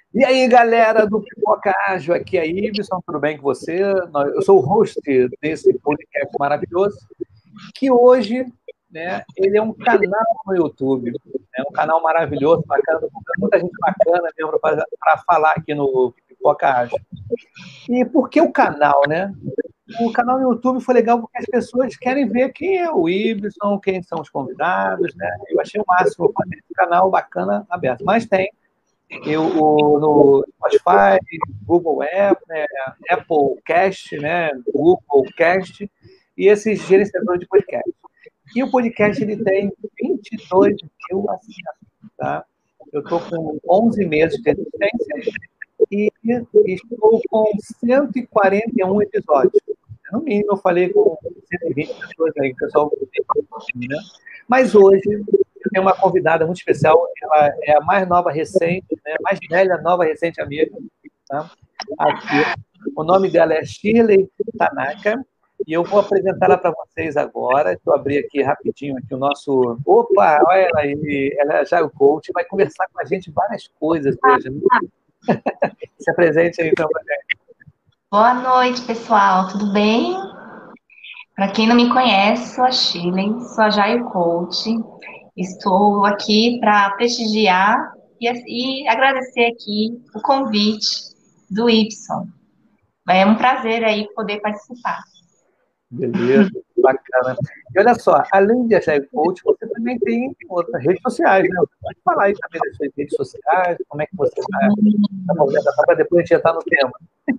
E aí, galera do Pipoca Ágil, aqui é Ibson, tudo bem com você? Eu sou o host desse podcast maravilhoso, que hoje, né, ele é um canal no YouTube, é um canal maravilhoso, bacana, muita gente bacana mesmo para falar aqui no Pipoca Ágil. E por que o canal, né? O canal no YouTube foi legal porque as pessoas querem ver quem é o Ibson, quem são os convidados, né? Eu achei o máximo fazer esse canal bacana aberto. Mas tem no Spotify, Google App, né, Apple Cast, né, Google Cast, e esses gerenciadores de podcast. E o podcast ele tem 22 mil acessos, tá? Eu estou com 11 meses de existência e estou com 141 episódios. No mínimo, eu falei com 120 pessoas aí, pessoal, né? Mas hoje eu tenho uma convidada muito especial, ela é a mais nova recente, né? Mais velha, nova recente amiga, tá? Aqui. O nome dela é Shirley Tanaka, e eu vou apresentá-la para vocês agora. Deixa eu abrir aqui rapidinho aqui o nosso... Opa, olha ela aí, ela é já o coach, vai conversar com a gente várias coisas hoje. Né? Se apresente aí, então, para gente. Boa noite, pessoal. Tudo bem? Para quem não me conhece, sou a Shirley, sou a Jaio Coach. Estou aqui para prestigiar e agradecer aqui o convite do Ibson. É um prazer aí poder participar. Beleza, bacana. E olha só, além de Agile Coach, você também tem outras redes sociais, né? Você pode falar aí também das suas redes sociais, como é que você está movendo, para depois a gente entrar no tema.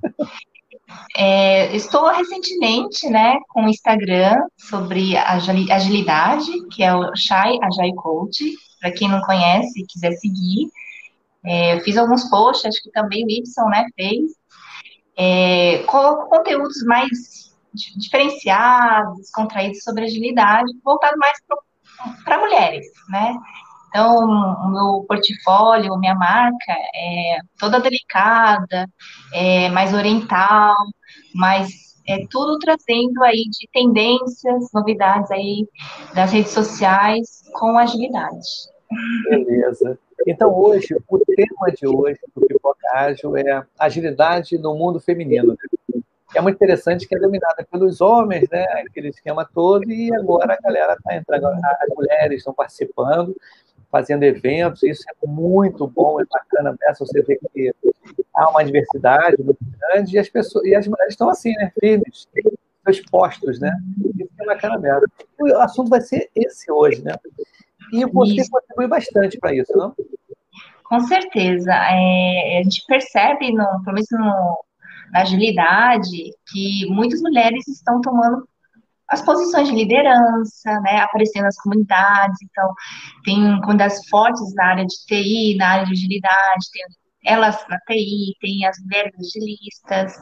Estou recentemente, né, com o Instagram sobre agilidade, que é o Shai Agile Coach. Para quem não conhece e quiser seguir, eu fiz alguns posts, acho que também o Ibson, né, fez. Coloco conteúdos mais diferenciados, contraídos sobre agilidade, voltado mais para mulheres, né? Então, o meu portfólio, minha marca é toda delicada, mais oriental, mas é tudo trazendo aí de tendências, novidades aí das redes sociais com agilidade. Beleza. Então, hoje, o tema de hoje do Pipoca Ágil é agilidade no mundo feminino. É muito interessante que é dominada pelos homens, né? Aquele esquema todo, e agora a galera está entrando, as mulheres estão participando, fazendo eventos, isso é muito bom, é bacana, você vê que há uma diversidade muito grande, e as mulheres estão assim, né? Firmes, seus postos, né? Isso é bacana mesmo. O assunto vai ser esse hoje, né? E você Isso. contribui bastante para isso, não? Com certeza. A gente percebe, pelo menos na agilidade, que muitas mulheres estão tomando as posições de liderança, né, aparecendo nas comunidades. Então, tem comunidades fortes na área de TI, na área de agilidade, tem elas na TI, tem as mulheres agilistas,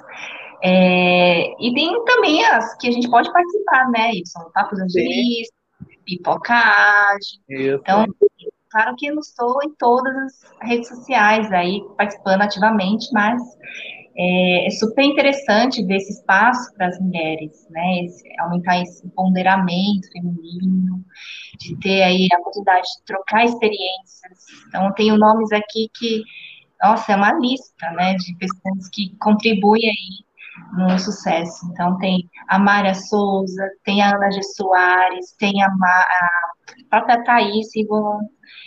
e tem também as que a gente pode participar, né, e são papos Sim, agilistas, pipocagem. Então, isso. claro que eu não estou em todas as redes sociais aí participando ativamente, mas é super interessante ver esse espaço para as mulheres, né? Aumentar esse empoderamento feminino, de ter aí a oportunidade de trocar experiências. Então, eu tenho nomes aqui que, nossa, é uma lista, né, de pessoas que contribuem aí no sucesso. Então, tem a Mária Souza, tem a Ana G. Soares, tem a própria Thaís Ivon,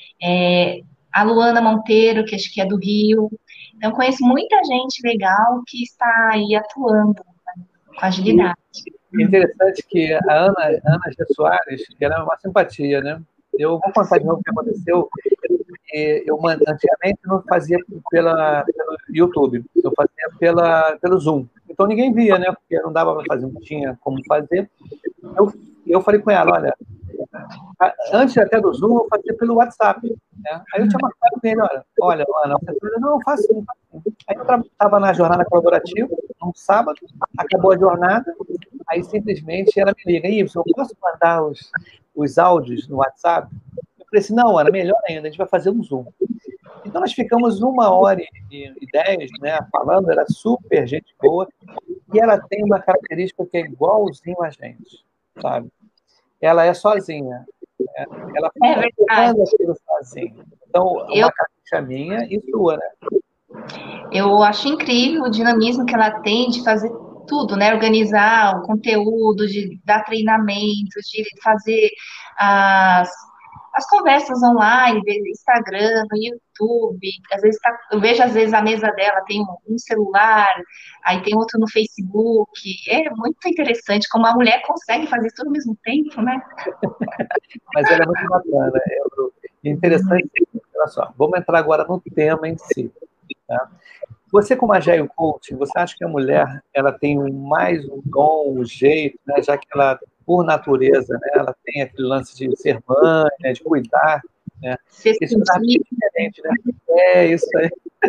a Luana Monteiro, que acho que é do Rio. Então, conheço muita gente legal que está aí atuando com E agilidade. é interessante que a Ana G. Soares, que era uma simpatia, né? Eu vou contar de novo o que aconteceu. Eu antigamente não fazia pelo YouTube, eu fazia pelo Zoom. Então ninguém via, né? Porque não dava para fazer, não tinha como fazer. Eu, eu falei com ela, olha, antes até do Zoom, eu fazia pelo WhatsApp. Né? Aí eu tinha marcado com ele, olha, Ana, você falou, não, eu faço sim. Aí eu estava na jornada colaborativa, num sábado, acabou a jornada, aí simplesmente ela me liga, Ibsen, eu posso mandar os áudios no WhatsApp? Eu falei assim, não, Ana, melhor ainda, a gente vai fazer um Zoom. Então nós ficamos 1h10, né, falando, era super gente boa, e ela tem uma característica que é igualzinho a gente, sabe? Ela é sozinha, né? Ela É fica verdade. levando aquilo sozinha. Então, Eu, uma característica minha e sua, né? Eu acho incrível o dinamismo que ela tem de fazer tudo, né? Organizar o conteúdo, de dar treinamento, de fazer as, as conversas online, Instagram, no YouTube. Às vezes eu vejo, às vezes, a mesa dela tem um celular, aí tem outro no Facebook. É muito interessante como a mulher consegue fazer tudo ao mesmo tempo, né? Mas ela é muito bacana. É interessante, olha só, vamos entrar agora no tema em si. Tá? Você, como agile coach, você acha que a mulher ela tem mais um dom, um jeito, né? Já que ela, por natureza, né, ela tem aquele lance de ser mãe, né, de cuidar, né? Ser Isso é diferente, né? É isso aí.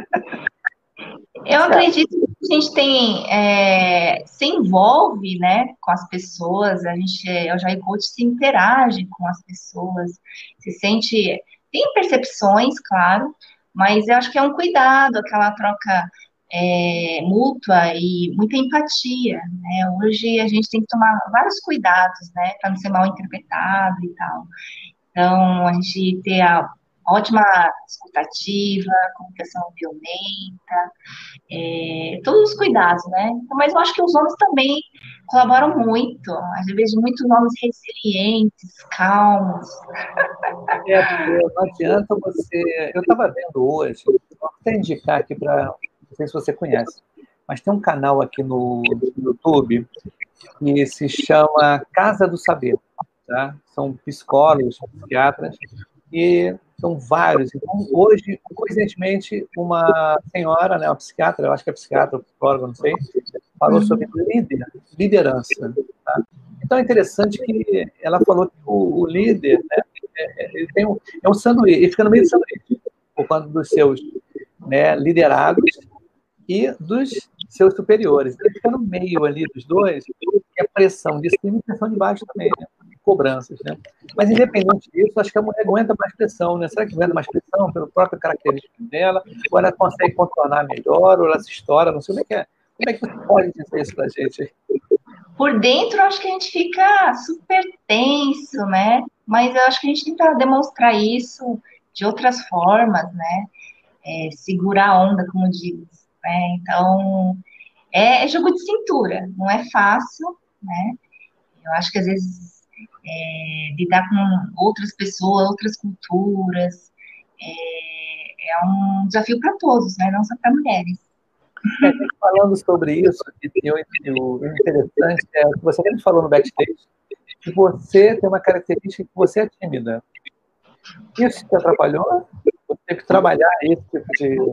Eu Certo. acredito que a gente tem, se envolve, né, com as pessoas, a gente, o Jair Coach se interage com as pessoas, se sente, tem percepções, claro, mas eu acho que é um cuidado, aquela troca mútua e muita empatia, né? Hoje a gente tem que tomar vários cuidados, né, para não ser mal interpretado e tal. Então, a gente ter a ótima escutativa, comunicação violenta, todos os cuidados, né? Mas eu acho que os homens também colaboram muito. Às vezes, muitos homens resilientes, calmos. É, porque não adianta você. Eu estava vendo hoje, vou até indicar aqui para. Não sei se você conhece, mas tem um canal aqui no YouTube que se chama Casa do Saber. Tá? São psicólogos, psiquiatras, e são vários. Então, hoje, coincidentemente, uma senhora, né, uma psiquiatra, eu acho que é psiquiatra, psicóloga, não sei, falou sobre liderança. Tá? Então, é interessante que ela falou que o líder, né, ele tem é um sanduíche, ele fica no meio do sanduíche, por conta dos seus, né, liderados e dos seus superiores. Ele fica no meio ali dos dois, que é pressão de cima e pressão de baixo também, né? Cobranças, né? Mas, independente disso, acho que a mulher aguenta mais pressão, né? Será que aguenta mais pressão pela própria característica dela? Ou ela consegue contornar melhor, ou ela se estoura, não sei como é que é. Como é que você pode dizer isso pra gente? Por dentro, eu acho que a gente fica super tenso, né? Mas eu acho que a gente tenta demonstrar isso de outras formas, né? Segurar a onda, como diz, né? Então, é jogo de cintura, não é fácil, né? Eu acho que às vezes lidar com outras pessoas, outras culturas, é um desafio para todos, né? Não só para mulheres. É, falando sobre isso, o interessante é o que você mesmo falou no backstage, que você tem uma característica que você é tímida. Isso te atrapalhou? Você teve que trabalhar esse tipo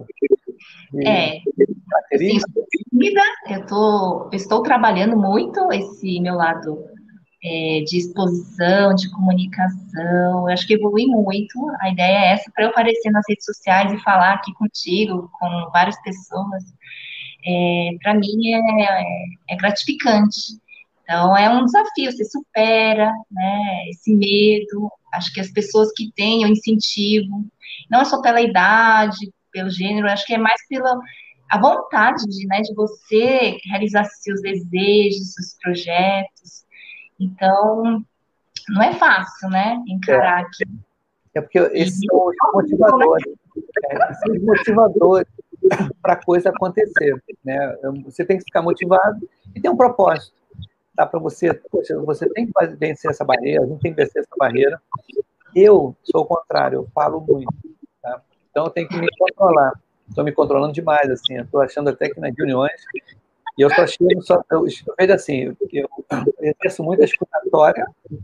de É, sim, característica? sou tímida, eu estou trabalhando muito esse meu lado de exposição, de comunicação. Eu acho que evolui muito. A ideia é essa, para eu aparecer nas redes sociais e falar aqui contigo, com várias pessoas. Para mim é gratificante. Então, é um desafio, você supera, né, esse medo. Acho que as pessoas que têm o incentivo, não é só pela idade, pelo gênero, acho que é mais pela a vontade de, né, de você realizar seus desejos, seus projetos. Então, não é fácil, né, É, encarar aqui. é porque E, esses são os motivadores, são os motivadores para a coisa acontecer. Né? Você tem que ficar motivado e ter um propósito. Tá? Para você, poxa, você tem que vencer essa barreira, a gente tem que vencer essa barreira. Eu sou o contrário, eu falo muito. Tá? Então eu tenho que me controlar. Estou me controlando demais, assim. Estou achando até que nas reuniões, e eu só chego, eu vejo assim, eu exerço muita escutatória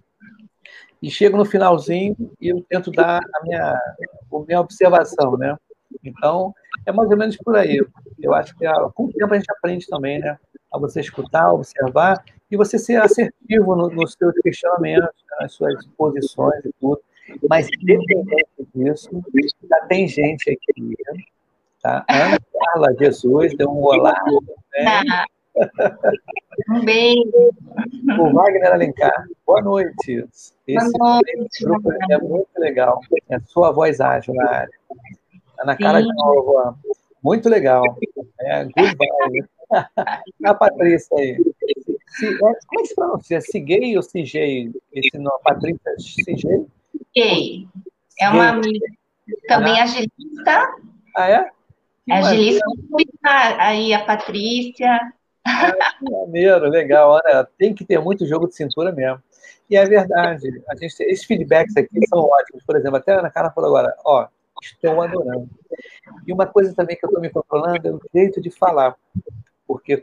e chego no finalzinho e eu tento dar a minha observação, né? Então, é mais ou menos por aí. Eu acho que com o tempo a gente aprende também, né? A você escutar, observar e você ser assertivo nos seus questionamentos, né? Nas suas posições e tudo. Mas, independente disso, já tem gente aqui, tá? Ana Carla Jesus deu um olá também. um beijo, O Wagner Alencar, boa noite. boa Esse noite, grupo é muito legal. É sua voz ágil na área. Ana Cara de sim. novo, muito legal. Good vibe. A Patrícia aí. Como é que se pronuncia? Ciguei ou Cigei? Esse nome, Patrícia Cigei? Ou Ok. É uma Ciguei? amiga Ana? também agilista, Ah, é? Que A maneiro, agilista, aí a Patrícia. que maneiro, legal. Olha, tem que ter muito jogo de cintura mesmo. E é verdade, esses feedbacks aqui são ótimos. Por exemplo, até a Ana Carla falou agora, ó, estou adorando. E uma coisa também que eu estou me controlando é o jeito de falar. Porque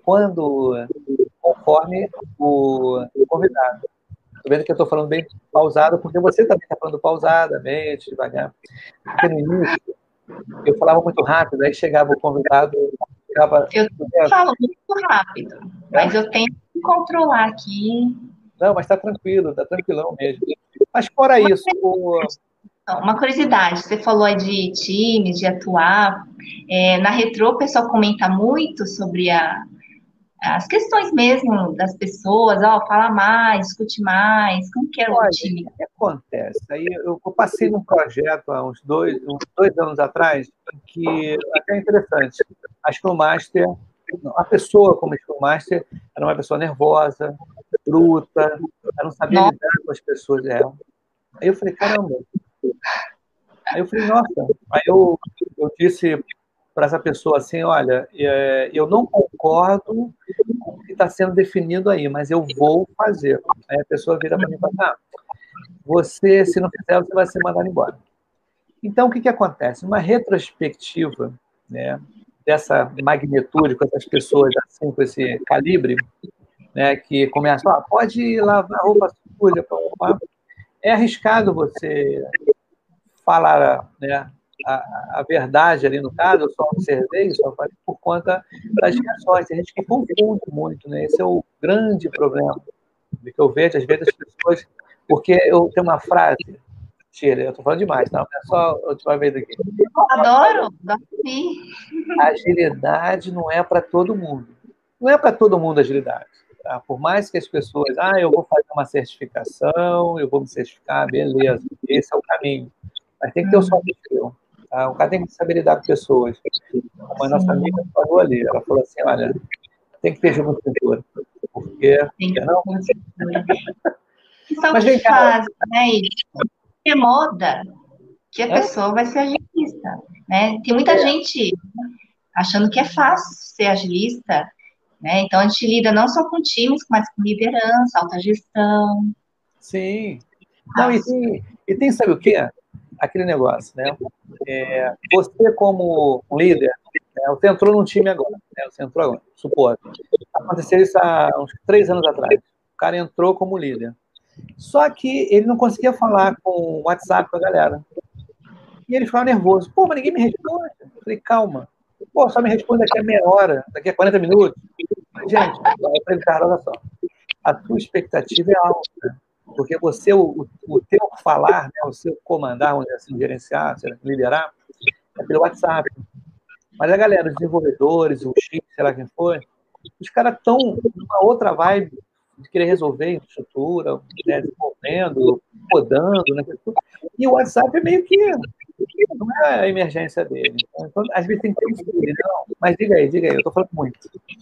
conforme o convidado. Estou vendo que eu estou falando bem pausado, porque você também está falando pausadamente, devagar. Porque no início, eu falava muito rápido, aí chegava o convidado, ficava... Eu falo muito rápido, É? mas eu tenho que controlar aqui. Não, mas está tranquilo, está tranquilão mesmo. Mas fora isso, Uma curiosidade, você falou aí de times, de atuar. Na Retrô, o pessoal comenta muito sobre as questões mesmo das pessoas, ó, fala mais, discute mais, como que é o olha, time? o que acontece? Aí eu passei num projeto há uns dois anos atrás, em que até é interessante. A Scrum Master, a pessoa como Scrum Master era uma pessoa nervosa, bruta, ela não sabia Nossa, lidar com as pessoas dela. Aí eu falei, caramba. Aí eu falei, nossa. Aí eu disse para essa pessoa assim, olha, eu não concordo com o que está sendo definido aí, mas eu vou fazer. Aí a pessoa vira para mim e fala, você, se não fizer, você vai ser mandado embora. Então, o que acontece? Uma retrospectiva, né, dessa magnitude, com essas pessoas assim, com esse calibre, né, que começam, pode lavar roupa suja, é arriscado você falar, né, a verdade ali no caso. Eu só observei, só falei por conta das reações. Tem gente que confunde muito, né? Esse é o grande problema que eu vejo, às vezes, as pessoas... Porque eu tenho uma frase, Tira, eu estou falando demais, não é só a última vez aqui. adoro, sim. Agilidade não é para todo mundo. Não é para todo mundo agilidade. Tá? Por mais que as pessoas, eu vou fazer uma certificação, eu vou me certificar, beleza, esse é o caminho. Mas tem que ter o soft skill. Tá? O cara tem que saber lidar com pessoas. Como a nossa Sim, amiga falou ali, ela falou assim, olha, tem que ter jogo de cintura. Porque, tem que não? são Mas que vem cá, faz, né? Isso. É moda que a hã? pessoa vai ser agilista, né? Tem muita gente achando que é fácil ser agilista, né? Então a gente lida não só com times, mas com liderança, autogestão. Sim. Não, Fácil. sabe o quê? Aquele negócio, né? Você como líder, né? Você entrou num time agora, né? Você entrou agora, supor. Aconteceu isso há uns 3 anos atrás. O cara entrou como líder. Só que ele não conseguia falar com o WhatsApp com a galera. E ele ficava nervoso. Pô, mas ninguém me responde. Eu falei, calma. Pô, só me responde daqui a meia hora, daqui a 40 minutos. Eu falei, gente, aí eu falei, cara, olha só. A tua expectativa é alta. Porque você, o teu falar, né, o seu comandar, vamos dizer assim, gerenciar, liderar, é pelo WhatsApp. Mas a galera, os desenvolvedores, o X, sei lá quem for, os caras estão numa outra vibe de querer resolver infraestrutura, né, desenvolvendo, codando, né? E o WhatsApp é meio que não é a emergência dele. Então, às vezes tem que ter um filho, não. Mas diga aí, eu estou falando muito.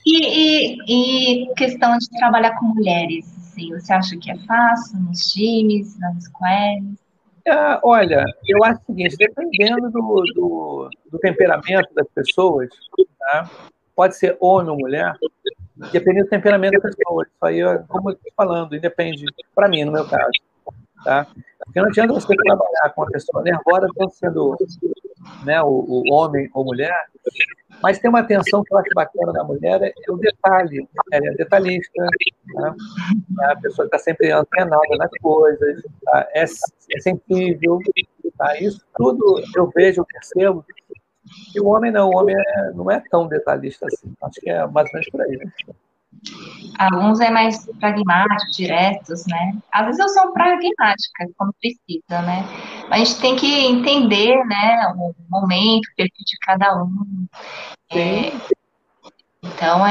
E questão de trabalhar com mulheres, assim, você acha que é fácil nos times, nas squares? Olha, eu acho o seguinte, dependendo do temperamento das pessoas, tá? Pode ser homem ou mulher, dependendo do temperamento da pessoa. Isso aí, como eu estou falando, depende, para mim, no meu caso. Tá? Porque não adianta você trabalhar com uma pessoa nervosa, tanto sendo, né, o homem ou mulher, mas tem uma atenção que eu acho bacana da mulher, é o detalhe. Ela é detalhista, tá? É a pessoa que está sempre antenada nas coisas, tá? É sensível. Tá? Isso tudo eu vejo, eu percebo. E o homem não, não é tão detalhista assim. Acho que é mais ou menos por aí. Né? Alguns é mais pragmáticos, diretos, né? Às vezes eu sou pragmática, quando precisa, né? Mas a gente tem que entender, né, o momento, o perfil de cada um. Sim, Então,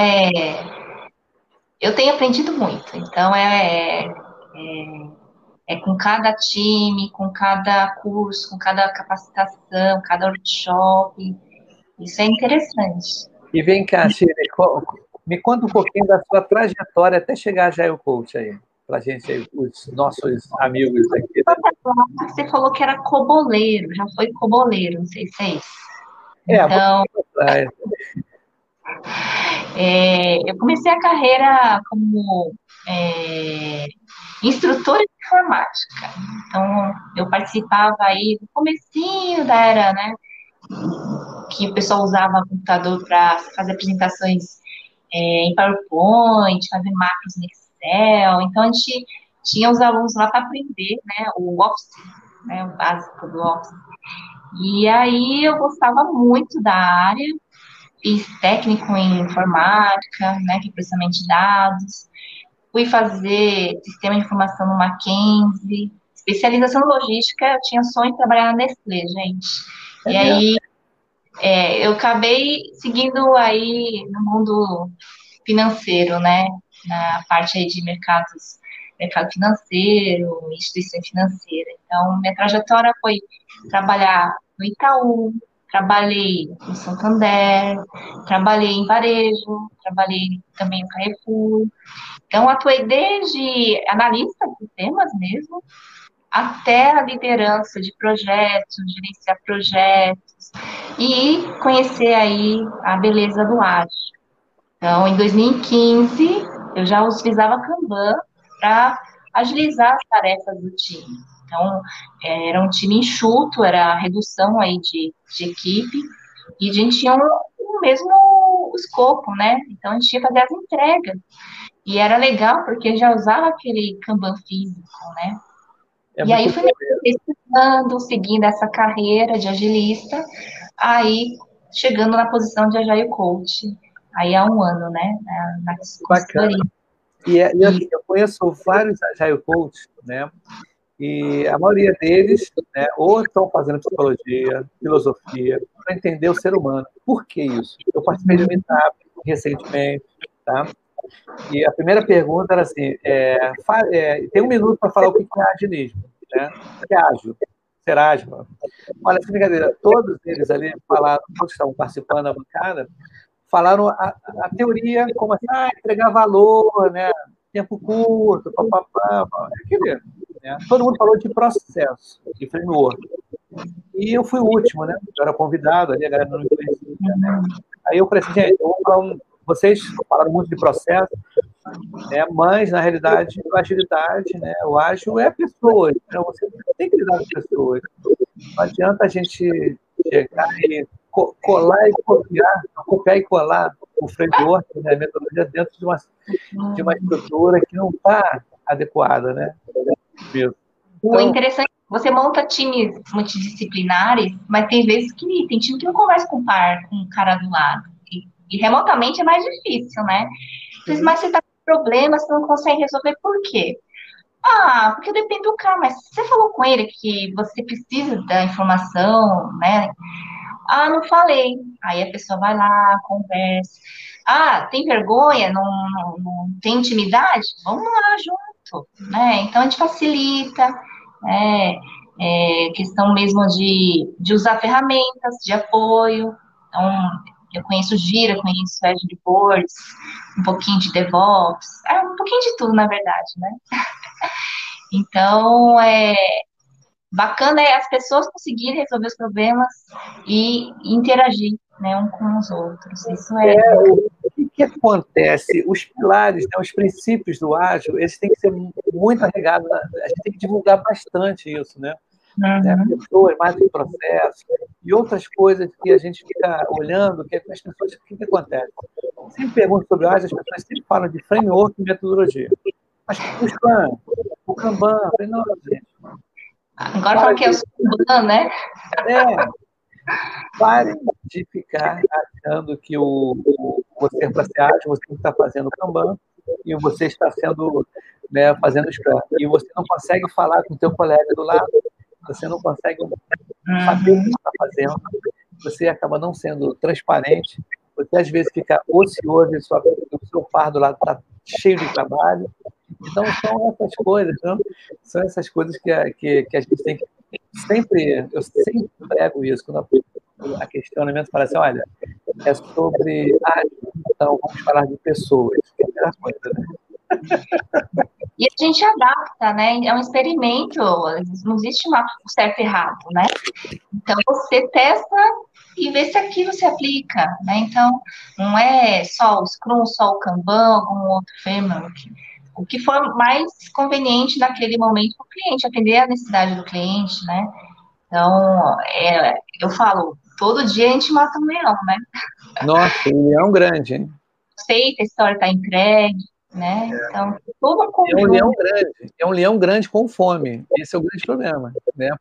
eu tenho aprendido muito. Então, é com cada time, com cada curso, com cada capacitação, cada workshop. Isso é interessante. e vem cá, Shirley, me conta um pouquinho da sua trajetória até chegar a Jair Coach aí, para gente aí, os nossos amigos aqui. Né? Você falou que era coboleiro, já foi coboleiro, não sei se é isso. Então, É, eu comecei a carreira como instrutora de informática. Então, eu participava aí do comecinho da era, né, que o pessoal usava computador para fazer apresentações em PowerPoint, fazer macros no Excel. Então, a gente tinha os alunos lá para aprender, né, o Office, né, o básico do Office. E aí eu gostava muito da área, fiz técnico em informática, né, que é processamento de dados, fui fazer sistema de informação no Mackenzie, especialização em logística, eu tinha sonho de trabalhar na Nestlé, gente. é E mesmo. aí eu acabei seguindo aí no mundo financeiro, né, na parte aí de mercado financeiro, instituição financeira. Então, minha trajetória foi trabalhar no Itaú, trabalhei no Santander, trabalhei em varejo, trabalhei também no Carrefour. Então, atuei desde analista de sistemas mesmo, até a liderança de projetos, gerenciar projetos e conhecer aí a beleza do ágil. Então, em 2015, eu já utilizava Kanban para agilizar as tarefas do time. Então, era um time enxuto, era a redução aí de equipe, e a gente tinha o mesmo escopo, né? Então, a gente ia fazer as entregas. E era legal, porque já usava aquele Kanban físico, né? É E aí, muito fui bom. me pesquisando, seguindo essa carreira de agilista, aí chegando na posição de Agile Coach, aí há um ano, né, na Bacana. consultoria. E assim, eu conheço vários Agile Coaches, né? E a maioria deles, né, ou estão fazendo psicologia, filosofia, para entender o ser humano. Por que isso? Eu participei de um meetup recentemente, tá? E a primeira pergunta era assim: tem um minuto para falar o que é agilismo, né? O que é ágil? Ser ágil. Olha, sem brincadeira, todos eles ali falaram, todos que estavam participando da bancada, falaram a teoria como assim, entregar valor, né? Tempo curto, papapá, aquele, né? Todo mundo falou de processo, de framework. E eu fui o último, né? Eu era convidado ali, a galera não me conhecia, né? Aí eu falei assim, gente, eu vou falar vocês falaram muito de processo, né? Mas, na realidade, a agilidade, né? O ágil é pessoas, né? Você tem que lidar com pessoas. Não adianta a gente chegar e colar e copiar e colar o framework, né, a metodologia dentro de uma estrutura que não está adequada, né? O Então, interessante é que você monta times multidisciplinares, mas tem vezes que tem time que não conversa com o par, com o cara do lado. E remotamente é mais difícil, né? sim, Mas você está com problema, você não consegue resolver por quê? Ah, porque depende do cara, mas você falou com ele que você precisa da informação, né? Ah, não falei. Aí a pessoa vai lá, conversa. Ah, tem vergonha? Não tem intimidade? Vamos lá junto, né? Então a gente facilita, né? Questão mesmo de usar ferramentas de apoio. Então, eu conheço Gira, conheço Agile Boards, um pouquinho de DevOps, um pouquinho de tudo, na verdade, né? Então, bacana as pessoas conseguirem resolver os problemas e interagir, né, um com os outros. Isso é bacana. o que acontece? Os pilares, né, os princípios do ágil, eles têm que ser muito arregados, a gente tem que divulgar bastante isso, né? Pessoas, mais do que processo, e outras coisas que a gente fica olhando, que as pessoas, o que acontece? Sempre pergunto sobre ágil, as pessoas sempre falam de framework e metodologia. Mas o Scrum, o Kanban, eu falei, não, gente, Agora para falam que é o Kanban, né? é, parem de ficar achando que você, para ser ágil, você está fazendo Kanban e você está sendo, né, fazendo Scrum. E você não consegue falar com o teu colega do lado, você não consegue saber o que está fazendo, você acaba não sendo transparente, você às vezes fica ocioso e o seu par do lado está cheio de trabalho. Então, são essas coisas, não? São essas coisas que a gente tem que sempre, eu sempre prego isso, quando a questionamento fala assim, olha, é sobre então vamos falar de pessoas, que é a melhor coisa, né? E a gente adapta, né? É um experimento, não existe um certo e errado, né? Então você testa e ver se aquilo se aplica, né? Então, não é só o Scrum, só o Kanban, algum outro framework. O que for mais conveniente naquele momento para o cliente, atender a necessidade do cliente, né? Então, eu falo, todo dia a gente mata um leão, né? Nossa, ele é um grande, hein? Aceita, a história está entregue, né? Então, todo um É um leão conjunto. grande, é um leão grande com fome. Esse é o grande problema, né?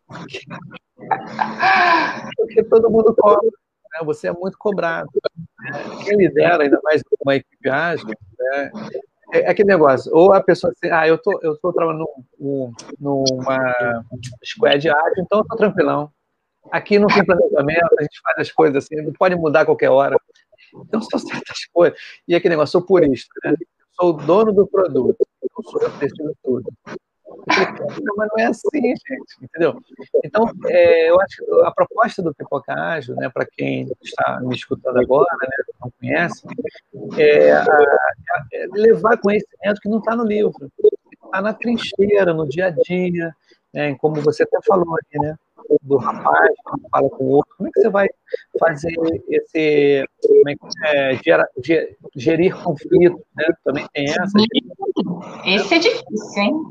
Porque todo mundo cobra, né? Você é muito cobrado. Quem lidera, ainda mais uma equipe ágil, né? É aquele negócio, ou a pessoa assim, eu tô trabalhando numa squad ágil, então eu tô tranquilão. Aqui não tem planejamento, a gente faz as coisas assim, não pode mudar a qualquer hora. Então são certas coisas. E aquele negócio, sou purista, né? Eu sou o dono do produto, eu sou eu que decido tudo. Eu falei, não, mas não é assim, gente, entendeu? Então, eu acho que a proposta do Pipoca Ágil, né, para quem está me escutando agora, né, não conhece, é levar conhecimento que não está no livro, está na trincheira, no dia a dia, né, como você até falou aí, né, do rapaz que fala com o outro, como é que você vai fazer esse, como é que gerir conflitos, né? Também tem essa. Esse é difícil, hein?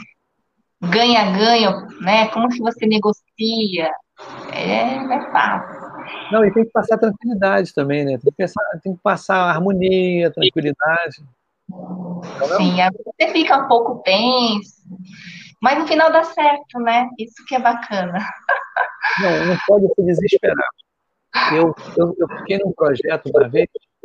Ganha-ganha, né? Como que você negocia? Não é fácil. Não, e tem que passar tranquilidade também, né? Tem que passar harmonia, tranquilidade. Não, não? Sim, aí você fica um pouco tenso, mas no final dá certo, né? Isso que é bacana. Não, não pode se desesperar. Eu fiquei num projeto uma vez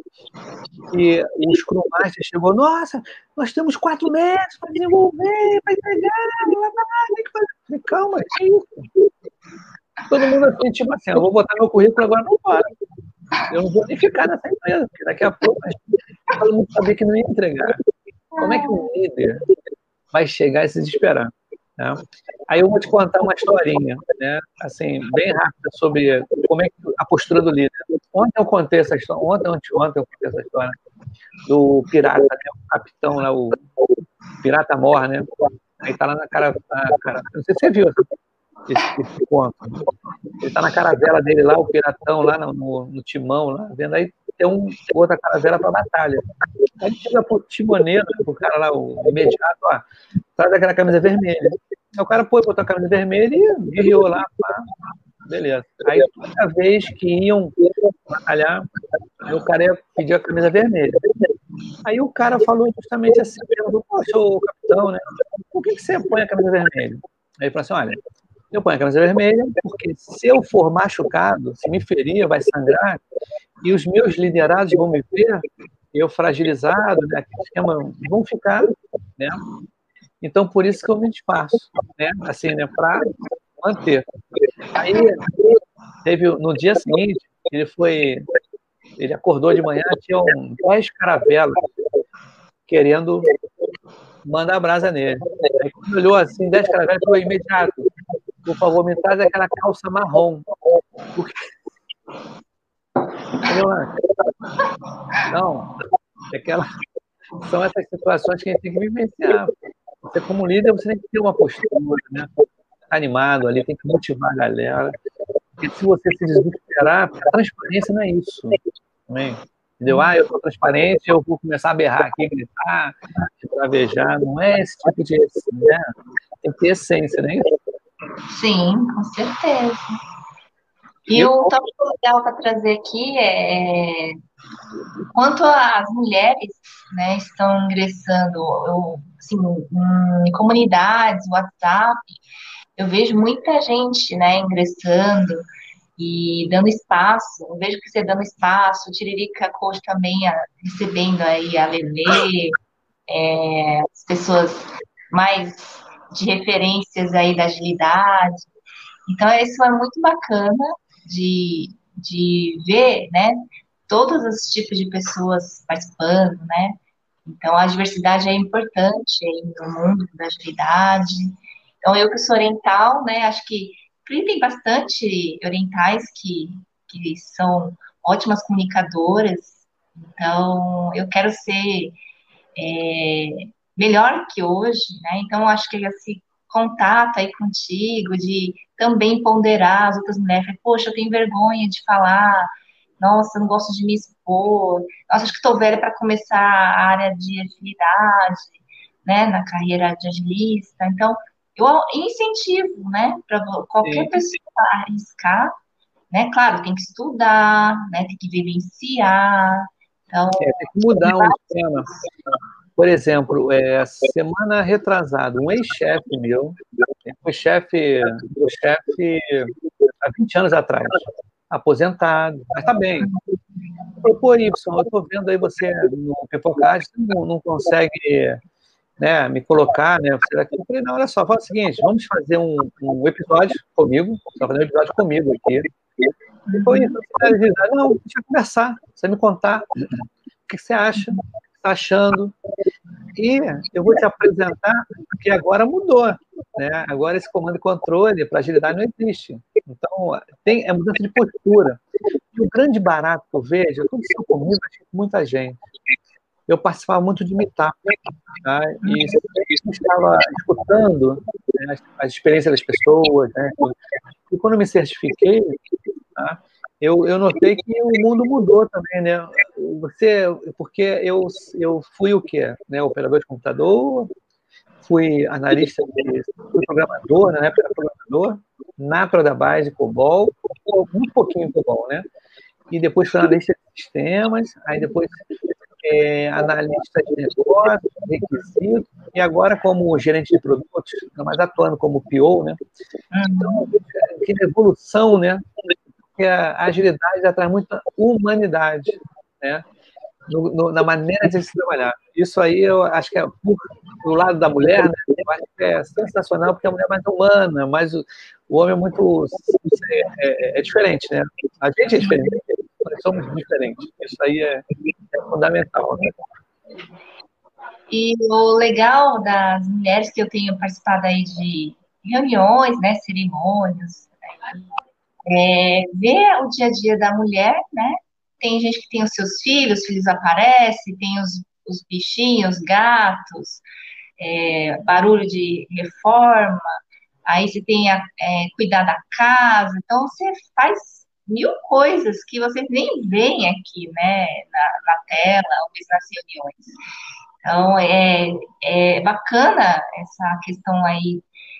e o Scrum Master chegou, nossa, nós temos 4 meses para desenvolver, para entregar, tem que fazer. Falei, calma, que isso? Todo mundo assim, tipo assim, eu vou botar meu currículo agora não para. Eu não vou nem ficar nessa empresa, porque daqui a pouco todo mundo sabia que não ia entregar. Como é que um líder vai chegar e se desesperar? Né? Aí eu vou te contar uma historinha, né? Assim, bem rápida sobre como é que a postura do líder. Ontem eu contei essa história, ontem eu contei essa história do pirata, né? O capitão lá, o pirata mor, né? Aí tá lá não sei se você viu esse conto. Ele tá na caravela dele lá, o piratão lá no timão, lá, vendo aí tem outra caravela para batalha. Aí ele chega pro timoneiro, pro cara lá, o imediato, ó, traz aquela camisa vermelha. Aí o cara botou a camisa vermelha e guerreou lá, pá, beleza. Aí toda vez que iam batalhar, aí o cara ia pedir a camisa vermelha. Aí o cara falou justamente assim, perguntou, poxa, ô capitão, né? Por que você põe a camisa vermelha? Aí ele falou assim, olha, eu ponho a camisa vermelha porque se eu for machucado, se me ferir, vai sangrar, e os meus liderados vão me ver, eu fragilizado, né, aquele esquema, vão ficar, né? Então, por isso que eu me disfarço, né? Assim, né, para manter. Aí, no dia seguinte, ele acordou de manhã, tinham 10 caravelas querendo mandar brasa nele. Aí, quando olhou assim, 10 caravelas, falou imediato, por favor, me traz aquela calça marrom. Porque, entendeu? Não, são essas situações que a gente tem que vivenciar. Você, como líder, você tem que ter uma postura, né? Animado ali, tem que motivar a galera. Porque se você se desesperar, a transparência não é isso também. Entendeu? Eu sou transparente, eu vou começar a berrar aqui, gritar, travejar. Não é esse tipo de. Né? Tem que ter essência, né? Sim, com certeza. E E, o tópico legal para trazer aqui é quanto as mulheres, né, estão ingressando, assim, em comunidades, WhatsApp, eu vejo muita gente, né, ingressando e dando espaço. Eu vejo que você dando espaço, o Tiririca Coach também recebendo aí a Lelê, as pessoas mais de referências aí da agilidade. Então, isso é muito bacana de ver, né, todos os tipos de pessoas participando, né? Então, a diversidade é importante aí no mundo da agilidade. Então, eu que sou oriental, né, acho que tem bastante orientais que são ótimas comunicadoras. Então, eu quero ser melhor que hoje, né? Então, acho que esse contato aí contigo, de também ponderar as outras mulheres. Poxa, eu tenho vergonha de falar, nossa, eu não gosto de me expor, nossa, acho que estou velha para começar a área de agilidade, né, na carreira de agilista. Então, eu incentivo, né, para qualquer pessoa arriscar, né, claro, tem que estudar, né, tem que vivenciar, então... Tem que mudar um tema. Por exemplo, semana retrasada, um ex-chefe meu, foi chefe há 20 anos atrás, aposentado, mas está bem. Pô, Y, eu estou vendo aí você no Pipocast, não consegue, né, me colocar, né? Você daqui. Eu falei, não, olha só, fala o seguinte, vamos fazer um episódio comigo, só fazer um episódio comigo aqui. E foi isso, não, deixa eu conversar, você me contar o que você acha, o que você está achando. E eu vou te apresentar, porque agora mudou, né? Agora esse comando e controle para agilidade não existe. Então, é mudança de postura. E o grande barato que eu vejo, aconteceu comigo, acho que com muita gente. Eu participava muito de meetup, tá? E eu estava escutando, né, as experiências das pessoas, né? E quando eu me certifiquei, tá? Eu notei que o mundo mudou também, né? Porque eu fui o quê? Né? Operador de computador, fui analista, fui programador, na época era programador, nato da base, COBOL, muito pouquinho COBOL, né? E depois fui analista de sistemas, aí depois analista de negócios, requisitos, e agora como gerente de produtos, mas atuando como PO, né? Então, que evolução, né? Porque a agilidade já traz muita humanidade, né? Na maneira de se trabalhar. Isso aí eu acho que é do lado da mulher, né? Eu acho que é sensacional, porque a mulher é mais humana, mas o homem é muito diferente, né? A gente é diferente, nós somos diferentes. Isso aí é fundamental, né? E o legal das mulheres que eu tenho participado aí de reuniões, né, cerimônias, ver o dia a dia da mulher, né? Tem gente que tem os seus filhos, os filhos aparecem, tem os bichinhos, gatos, barulho de reforma, aí você tem cuidar da casa, então você faz mil coisas que vocês nem veem aqui, né, na tela, ou mesmo nas reuniões. Então, é bacana essa questão aí,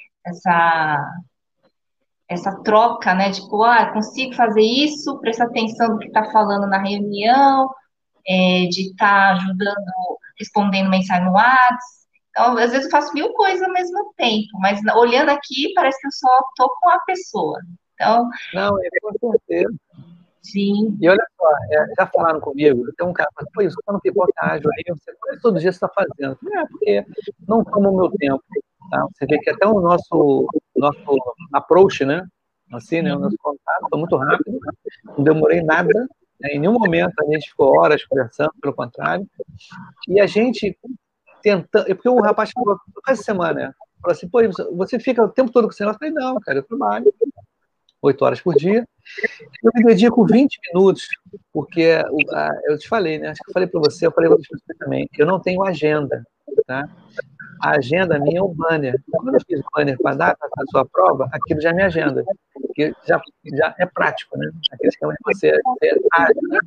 essa troca, né? Tipo, consigo fazer isso, presta atenção no que está falando na reunião, de estar ajudando, respondendo mensagem no WhatsApp. Então, às vezes eu faço mil coisas ao mesmo tempo, mas olhando aqui, parece que eu só estou com a pessoa. Então, não, com certeza. Sim. E olha só, já falaram comigo, tem um cara que fala, pô, isso não ficou ágil aí, você todo dia você está fazendo. Porque não toma o meu tempo. Tá? Você vê que até o nosso approach, né? Assim, né? O nosso contato foi muito rápido, não demorei nada, né? Em nenhum momento a gente ficou horas conversando, pelo contrário. E a gente tentando. Porque o rapaz falou, essa semana, né? Falou assim, pô, você fica o tempo todo com o celular? Eu falei, não, cara, eu trabalho 8 horas por dia. Eu me dedico 20 minutos, porque eu te falei, né? Acho que eu falei para você, eu falei para outras pessoas também, eu não tenho agenda, tá? A agenda minha é um banner. Quando eu fiz o banner com a data da sua prova, aquilo já é minha agenda. Porque já é prático, né? Aquele esquema de você ágil, né?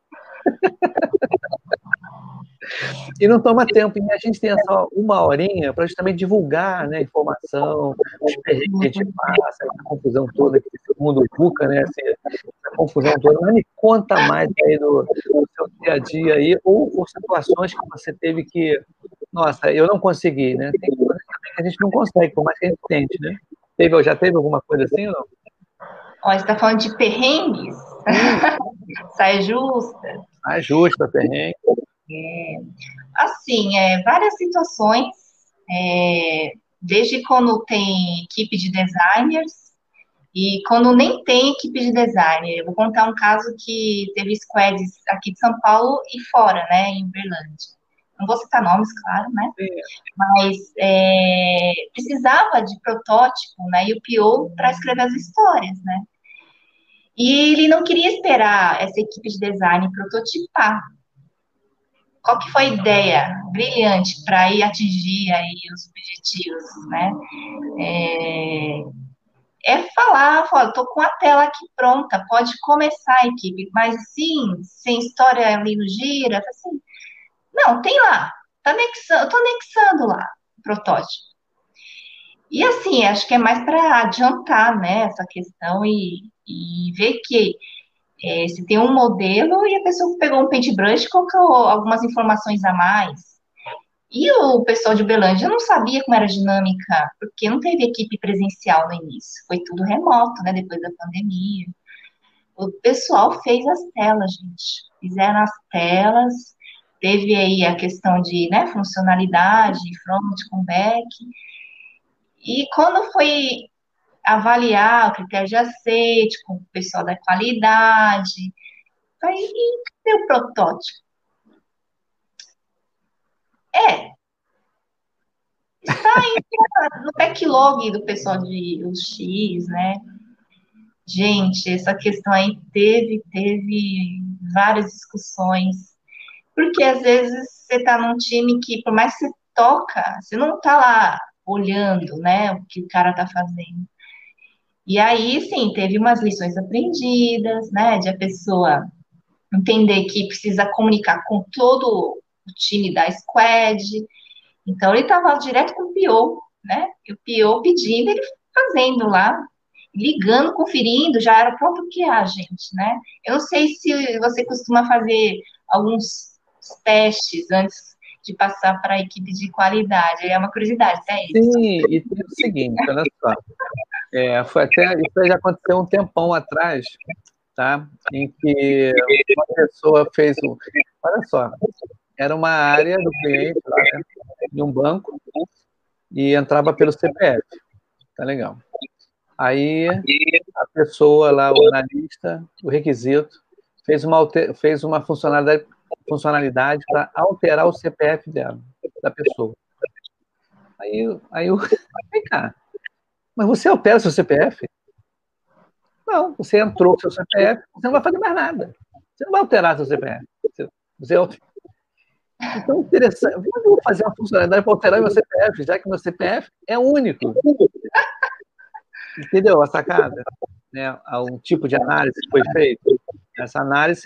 E não toma tempo. E a gente tem só uma horinha para justamente divulgar, né, informação, os perrengues que a gente passa, essa confusão toda, que esse mundo VUCA, né, essa confusão toda. Mas me conta mais aí do seu dia a dia aí, ou situações que você teve que, nossa, eu não consegui, né? Tem coisas também que a gente não consegue, por mais que a gente tente, né? Já teve alguma coisa assim ou não? Ó, você está falando de perrengues? Saia justa? Ah, justa, perrengue. Assim, várias situações, desde quando tem equipe de designers e quando nem tem equipe de designer. Eu vou contar um caso que teve squads aqui de São Paulo e fora, né, em Uberlândia. Não vou citar nomes, claro, né? Mas precisava de protótipo, né, e o PO para escrever as histórias, né? E ele não queria esperar essa equipe de design prototipar. Qual que foi a ideia brilhante para ir atingir aí os objetivos, né? é falar, tô com a tela aqui pronta, pode começar a equipe, mas sim, sem história ali no gira, assim, não, tem lá, tá anexando, eu tô anexando lá o protótipo. E assim, acho que é mais para adiantar, né, essa questão e ver que se tem um modelo e a pessoa pegou um paintbrush e colocou algumas informações a mais. E o pessoal de Uberlândia não sabia como era a dinâmica, porque não teve equipe presencial no início, foi tudo remoto, né, depois da pandemia. O pessoal fez as telas, gente, fizeram as telas, teve aí a questão de, né, funcionalidade, front com back, e quando foi avaliar o critério de aceite com o pessoal da qualidade, aí cadê o protótipo? É, está aí no backlog do pessoal de UX, né? Gente, essa questão aí teve várias discussões, porque às vezes você está num time que, por mais que você toca, você não está lá olhando, né, o que o cara está fazendo. E aí, sim, teve umas lições aprendidas, né, de a pessoa entender que precisa comunicar com todo o time da squad. Então, ele estava direto com o PO, né, e o PO pedindo, ele fazendo lá, ligando, conferindo, já era o próprio QA, gente, né? Eu não sei se você costuma fazer alguns testes antes de passar para a equipe de qualidade. É uma curiosidade, é isso. Sim, e tem o seguinte, olha só. Foi até, isso já aconteceu um tempão atrás, tá? Em que uma pessoa fez um. Olha só, era uma área do cliente lá, né, de um banco, e entrava pelo CPF. Tá legal. Aí a pessoa lá, o analista, o requisito, fez uma funcionalidade para alterar o CPF dela, da pessoa. Aí eu, vem cá, mas você altera seu CPF? Não, você entrou com seu CPF, você não vai fazer mais nada. Você não vai alterar seu CPF. Você Então, interessante. Eu vou fazer uma funcionalidade para alterar meu CPF, já que meu CPF é único. Entendeu a sacada? Né? Um tipo de análise que foi feita. Essa análise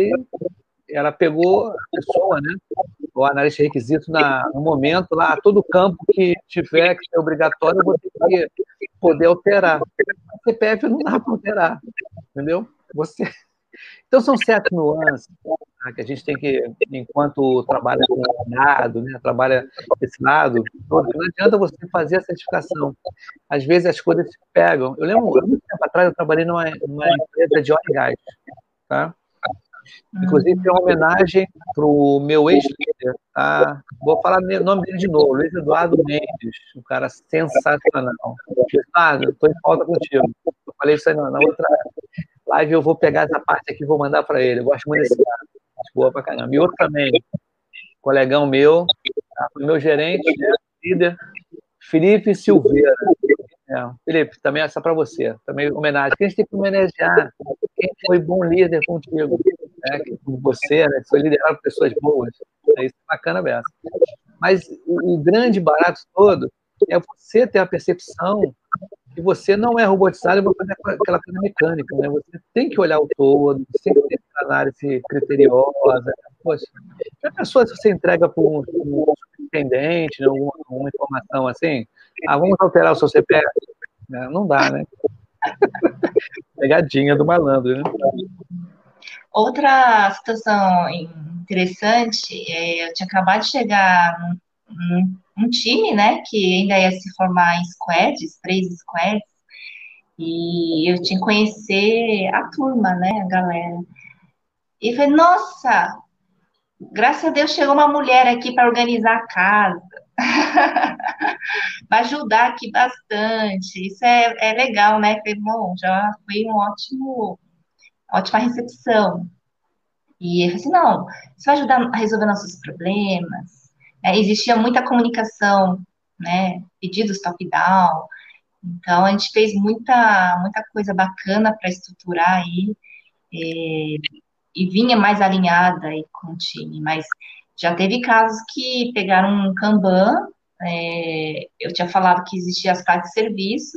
ela pegou a pessoa, né? O analista de requisitos no momento lá, todo campo que tiver que ser obrigatório, eu vou ter que poder alterar. O CPF não dá para alterar, entendeu? Então, são certas nuances, tá, que a gente tem que, enquanto trabalha com dado, né, trabalha desse lado, todo, não adianta você fazer a certificação. Às vezes as coisas se pegam. Eu lembro, há muito tempo atrás, eu trabalhei numa empresa de óleo e gás, tá? Inclusive, tem uma homenagem para o meu ex-líder, tá? Vou falar o nome dele de novo, Luiz Eduardo Mendes, um cara sensacional. Eduardo, estou em falta contigo. Eu falei isso aí na outra live, eu vou pegar essa parte aqui e vou mandar para ele. Eu gosto muito desse cara, boa pra caramba. E outro também, colegão meu, tá? Foi meu gerente, né, líder, Felipe Silveira. Felipe, também essa para você, também homenagem. Porque a gente tem que homenagear quem foi bom líder contigo, né? Você, né? Foi liderado por pessoas boas. Isso é bacana mesmo. Mas o grande barato todo é você ter a percepção que você não é robotizado e vai fazer aquela coisa mecânica, né? Você tem que olhar o todo, você tem que ter análise criteriosa. Poxa, já pensou se você entrega para um superintendente, né, alguma informação assim? Vamos alterar o seu CPF? Não dá, né? Pegadinha do malandro, né? Outra situação interessante, eu tinha acabado de chegar num time, né, que ainda ia se formar em squads, 3 squads, e eu tinha que conhecer a turma, né, a galera. E falei, nossa, graças a Deus chegou uma mulher aqui para organizar a casa. Vai ajudar aqui bastante. Isso é legal, né? Falei, bom, já foi ótima recepção. E ele falou assim, não, você vai ajudar a resolver nossos problemas. Existia muita comunicação, né? Pedidos top-down. Então, a gente fez muita coisa bacana para estruturar aí. E vinha mais alinhada aí com o time, mas já teve casos que pegaram um Kanban, eu tinha falado que existia as partes de serviços,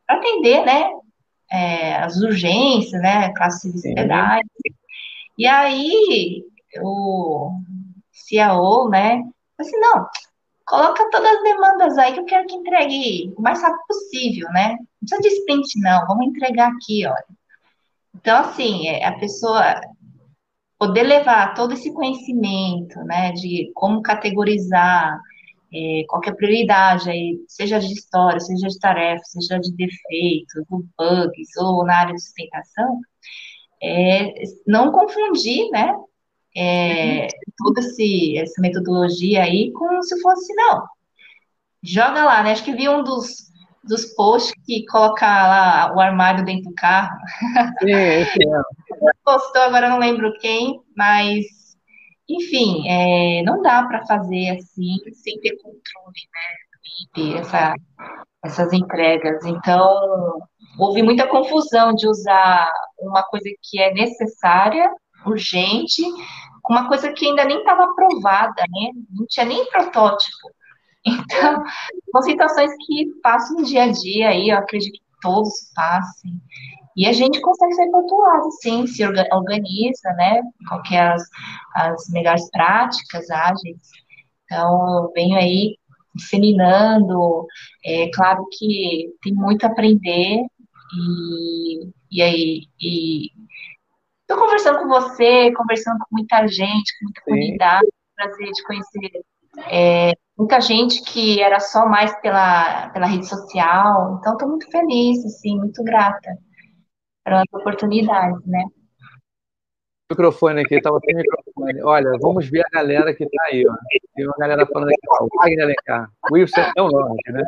atender, né, as urgências, né, classes de Sim. sociedade. E aí, o CIO, né, falou assim, não, coloca todas as demandas aí que eu quero que entregue o mais rápido possível, né? Não precisa de sprint, não, vamos entregar aqui, ó. Então, assim, a pessoa poder levar todo esse conhecimento, né, de como categorizar qual que é a prioridade aí, seja de história, seja de tarefa, seja de defeitos, ou bugs, ou na área de sustentação, não confundir, né, toda essa metodologia aí com se fosse, não, joga lá, né, acho que vi um dos posts que coloca lá o armário dentro do carro, Sim, esse é. postou, agora eu não lembro quem, mas, enfim, não dá para fazer assim, sem ter controle, e essas entregas. Então, houve muita confusão de usar uma coisa que é necessária, urgente, com uma coisa que ainda nem estava aprovada, né? Não tinha nem protótipo. Então, são situações que passam no dia a dia aí, eu acredito que todos passem. E a gente consegue ser pontuado, sim, se organiza, né? Qual que é as melhores práticas ágeis. Então, eu venho aí disseminando. É claro que tem muito a aprender. E aí, estou conversando com você, conversando com muita gente, com muita Sim. comunidade, prazer de conhecer muita gente que era só mais pela rede social. Então, estou muito feliz, assim, muito grata pelas oportunidades, né? Microfone aqui, estava sem microfone. Olha, vamos ver a galera que está aí, ó. Tem uma galera falando aqui, ó, o Wagner Alencar. Wilson é o nome, né?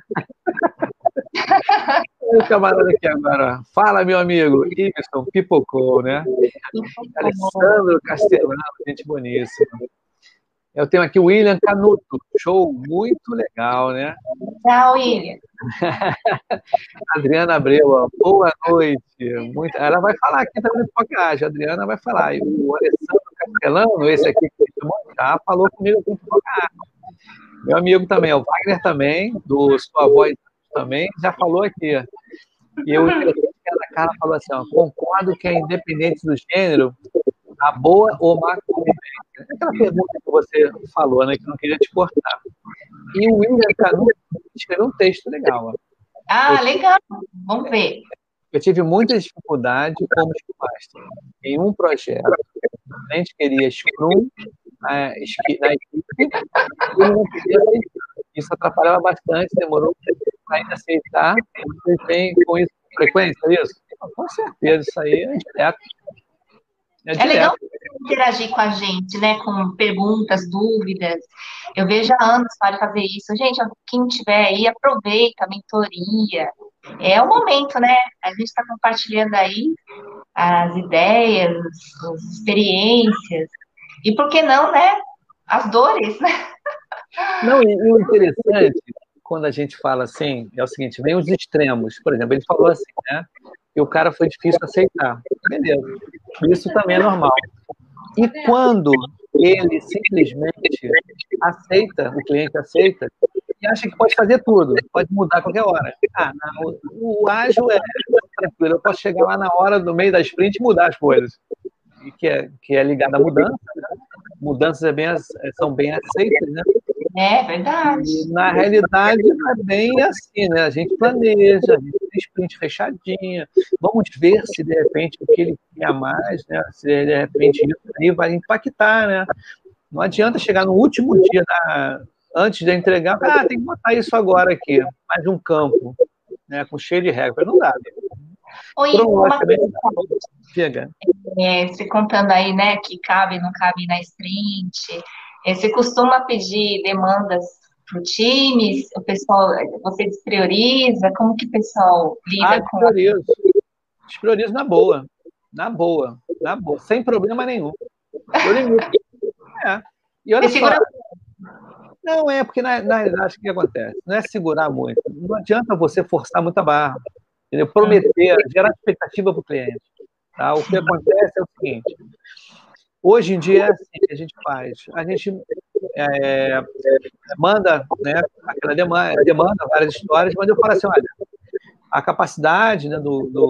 Olha o camarada aqui agora. Fala, meu amigo. Ibson, pipocou, né? Alessandro Castellano, gente boníssima. Eu tenho aqui o William Canuto. Show, muito legal, né? Tchau, William. Adriana Abreu, ó, boa noite. Muito... Ela vai falar aqui também no podcast. A Adriana vai falar. E o Alessandro Castellano, esse aqui que já falou comigo aqui no podcast. Meu amigo também, o Wagner também, do Sua Voz também, já falou aqui. E eu, a cara falou assim, ó, concordo que é independente do gênero, a boa ou má convivência. Aquela pergunta que você falou, né, que não queria te cortar. E o William Canuto escreveu um texto legal. Ó. Ah, legal. Vamos ver. Eu tive muita dificuldade como Scrum em um projeto. A gente queria Scrum na equipe e não queria aceitar. Isso atrapalhava bastante, demorou para ainda aceitar. Vocês têm com isso com frequência, é isso? Com certeza, isso aí é direto. É legal interagir com a gente, né? Com perguntas, dúvidas. Eu vejo há anos para fazer isso. Gente, quem tiver aí, aproveita a mentoria. É o momento, né? A gente está compartilhando aí as ideias, as experiências. E por que não, né? As dores, né? Não, e o interessante, quando a gente fala assim, é o seguinte, vem os extremos. Por exemplo, ele falou assim, né? Que o cara foi difícil aceitar. Beleza. Isso também é normal. E quando ele simplesmente aceita, o cliente aceita, e acha que pode fazer tudo, pode mudar a qualquer hora. Ah, não, o ágil é tranquilo, eu posso chegar lá na hora, no meio da sprint, e mudar as coisas. E que é ligado à mudança, né? Mudanças são bem aceitas, né? É verdade. E, na realidade, não é bem assim, né? A gente planeja, a gente tem sprint fechadinha, vamos ver se, de repente, o que ele quer mais, né? Se, de repente, isso aí vai impactar, né? Não adianta chegar no último dia, antes de entregar, tem que botar isso agora aqui, mais um campo, né? Com cheio de regras. Não dá. Oi, Chega. Você contando aí, né, que cabe, não cabe na sprint. Você costuma pedir demandas para o time? O pessoal, você desprioriza? Como que o pessoal lida com Despriorizo. Despriorizo na boa. Na boa. Na boa. Sem problema nenhum. Eu limito. E olha só. Não, porque na realidade o que acontece? Não é segurar muito. Não adianta você forçar muita barra. Entendeu? Prometer, gerar expectativa para o cliente. Tá? O que acontece é o seguinte. Hoje em dia é assim que a gente faz. A gente manda, né, aquela demanda várias histórias, mas eu falo assim, olha, A capacidade, né,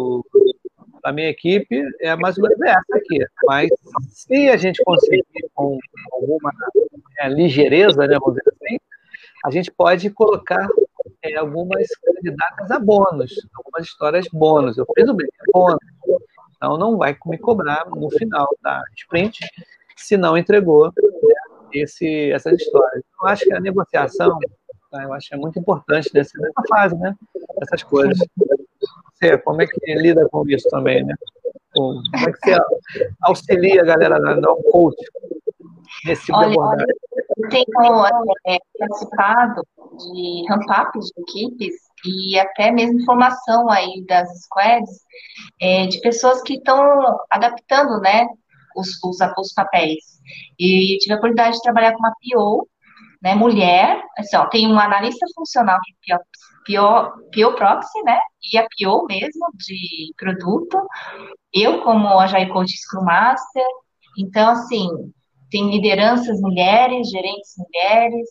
da minha equipe é mais ou menos essa aqui. Mas se a gente conseguir com alguma ligeireza, né, vamos dizer assim, a gente pode colocar algumas candidatas a bônus, algumas histórias bônus. Eu fiz o bem, é bônus. Então não vai me cobrar no final da sprint se não entregou, né, essas histórias. Eu acho que a negociação, tá, eu acho que é muito importante nessa fase, né? Essas coisas. Você, como é que lida com isso também, né? Como é que você auxilia a galera a dar um coach nesse tipo de abordagem? Eu tenho participado de ramp-ups de equipes e até mesmo formação aí das squads de pessoas que estão adaptando, né, os papéis. E tive a oportunidade de trabalhar com uma PO, né, mulher, assim, ó, tem um analista funcional, que é PO Proxy, né, e a PO mesmo, de produto, eu como Agile Coach Scrum Master, então, assim, tem lideranças mulheres, gerentes mulheres,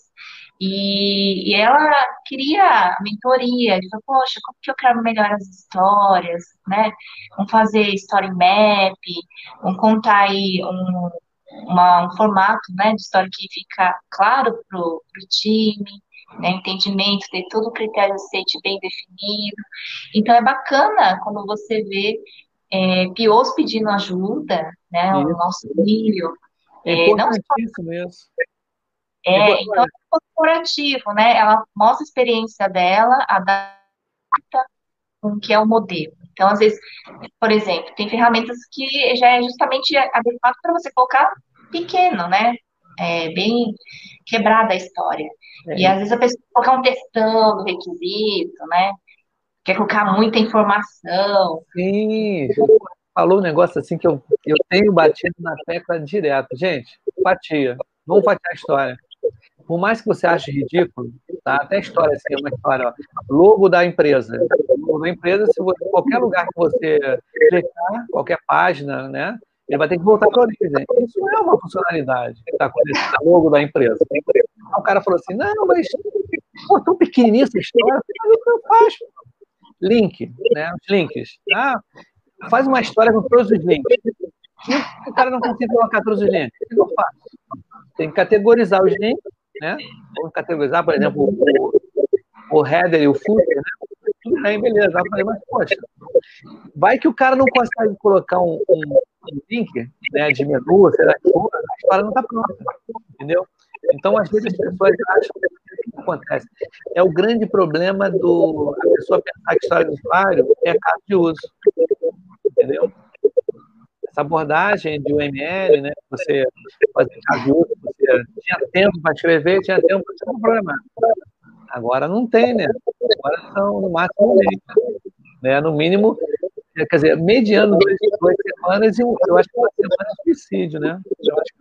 e ela queria mentoria, ele falou, poxa, como que eu quero melhorar as histórias, né? Vamos fazer story map, vamos contar aí um formato, né, de história que fica claro pro time, né, entendimento, ter todo o critério state bem definido. Então, é bacana quando você vê POs pedindo ajuda, né, um auxílio, É não importantíssimo isso. então, é corporativo, né? Ela mostra a experiência dela, adapta com o que é o modelo. Então, às vezes, por exemplo, tem ferramentas que já é justamente adequado para você colocar pequeno, né? Bem quebrada a história. E às vezes a pessoa colocar um textão do requisito, né? Quer colocar muita informação. Sim, falou um negócio assim que eu tenho batido na tecla direto. Gente, fatia. Vamos fatiar a história. Por mais que você ache ridículo, tá? Até a história assim, é uma história, ó. Logo da empresa. Logo da empresa, se você, qualquer lugar que você clicar, qualquer página, né? Ele vai ter que voltar para a origem. Isso não é uma funcionalidade que está acontecendo, logo da empresa. Aí o cara falou assim, não, mas pô, tão pequenininha essa história, o que eu faço? Link, né? Os links. Ah, faz uma história com todos os links. E o cara não consegue colocar todos os links. O que eu faço? Tem que categorizar os links, né? Vamos categorizar, por exemplo, o header e o footer, né? Tudo bem, beleza. Eu falei, mas, poxa, vai que o cara não consegue colocar um link, né, de menu, sei lá, a história não está pronta, entendeu? Então, às vezes, as pessoas acham que acontece. É o grande problema a pessoa pensar que a história do usuário é caso de uso, entendeu? Essa abordagem de UML, né, você fazer caso de uso, você tinha tempo para escrever, tinha tempo para programar. Agora não tem, né? Agora são no máximo um mês, né? No mínimo, quer dizer, mediano 2 semanas e eu acho que uma semana é suicídio, né? Eu acho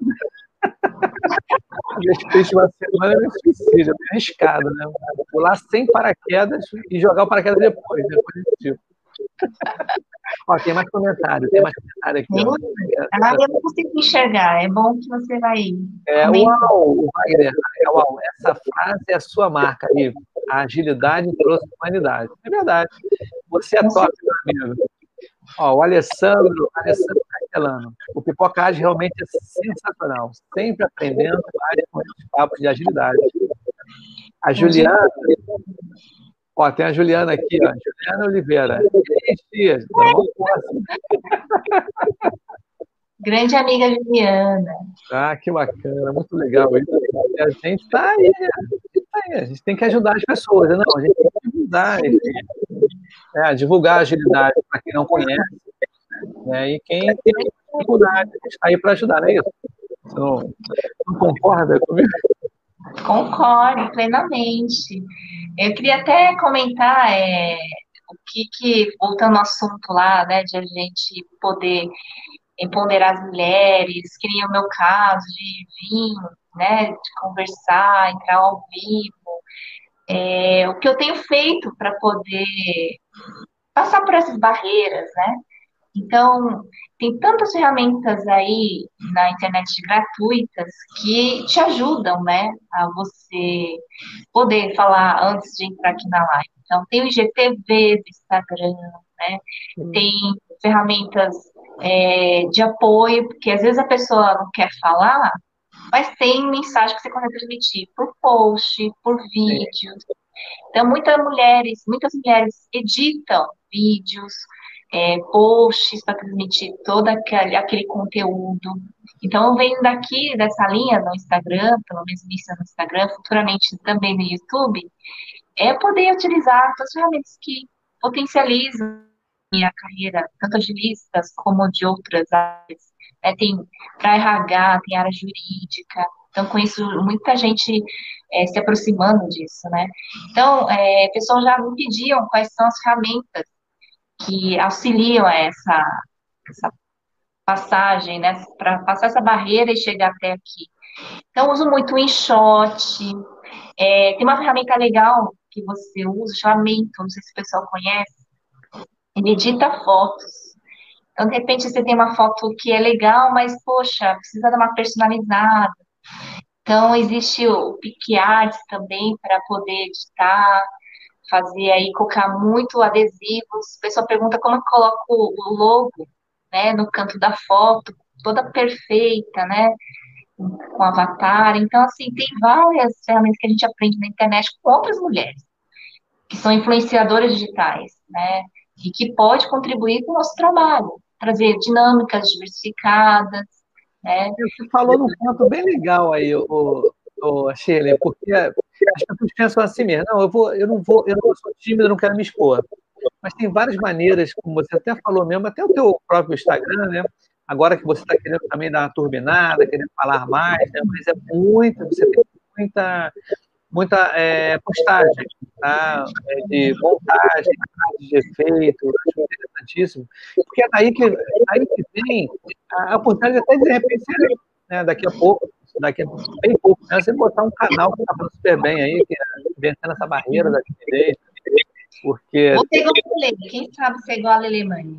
que uma semana é suicídio, é arriscado, né? Pular sem paraquedas e jogar o paraquedas depois desse tipo. Ó, tem mais comentário aqui. Ó. Eu não consigo enxergar, é bom que você vai. Uau, Wagner, uau, essa frase é a sua marca aí. A agilidade trouxe humanidade. É verdade. Você é top, meu amigo. Ó, o Alessandro Castelano. O Pipocage realmente é sensacional. Sempre aprendendo mais com esses papos de agilidade. A Juliana. Ó, tem a Juliana aqui, ó. Juliana Oliveira. Dias, grande amiga Juliana. Ah, que bacana, muito legal isso. A gente está aí, a gente tem que ajudar as pessoas, né? Não, a gente tem que divulgar a agilidade para quem não conhece, né? E quem tem dificuldade, a gente está aí para ajudar, não é isso? Você não concorda comigo? Concordo plenamente. Eu queria até comentar o voltando ao assunto lá, né, de a gente poder empoderar as mulheres, que nem o meu caso, de vir, né, de conversar, entrar ao vivo. O que eu tenho feito para poder passar por essas barreiras, né? Então, tem tantas ferramentas aí na internet gratuitas que te ajudam, né, a você poder falar antes de entrar aqui na live. Então, tem o IGTV do Instagram, né, tem ferramentas de apoio, porque às vezes a pessoa não quer falar, mas tem mensagem que você consegue transmitir por post, por vídeo. Então, muitas mulheres editam vídeos, posts para transmitir todo aquele conteúdo. Então, eu venho daqui, dessa linha no Instagram, pelo menos isso no Instagram, futuramente também no YouTube, é poder utilizar as ferramentas que potencializam a carreira, tanto de listas como de outras áreas. Tem para RH, tem área jurídica. Então, com isso, muita gente se aproximando disso, né? Então, pessoas já me pediam quais são as ferramentas que auxiliam a essa passagem, né? Para passar essa barreira e chegar até aqui. Então, eu uso muito o InShot. Tem uma ferramenta legal que você usa, chama Mento, não sei se o pessoal conhece. Ele edita fotos. Então, de repente, você tem uma foto que é legal, mas, poxa, precisa dar uma personalizada. Então, existe o PicArts também para poder editar, fazer aí, colocar muito adesivos. A pessoa pergunta como eu coloco o logo, né, no canto da foto, toda perfeita, né, com avatar. Então, assim, tem várias ferramentas que a gente aprende na internet com outras mulheres, que são influenciadoras digitais, né, e que pode contribuir com o nosso trabalho, trazer dinâmicas diversificadas, né. Você falou num ponto bem legal aí, Shirley, porque as pessoas pensam assim mesmo, não, eu não sou tímida, eu não quero me expor. Mas tem várias maneiras, como você até falou mesmo, até o teu próprio Instagram, né? Agora que você está querendo também dar uma turbinada, querendo falar mais, né? Mas você tem muita postagem, tá? De montagem, de efeito, acho interessantíssimo, porque é daí que vem a oportunidade até de repente, né, daqui a bem pouco, né, você botar um canal que está falando super bem aí, que é vencendo essa barreira da timidez, porque Vou ser igual a Lele, quem sabe ser igual a Lele Mani.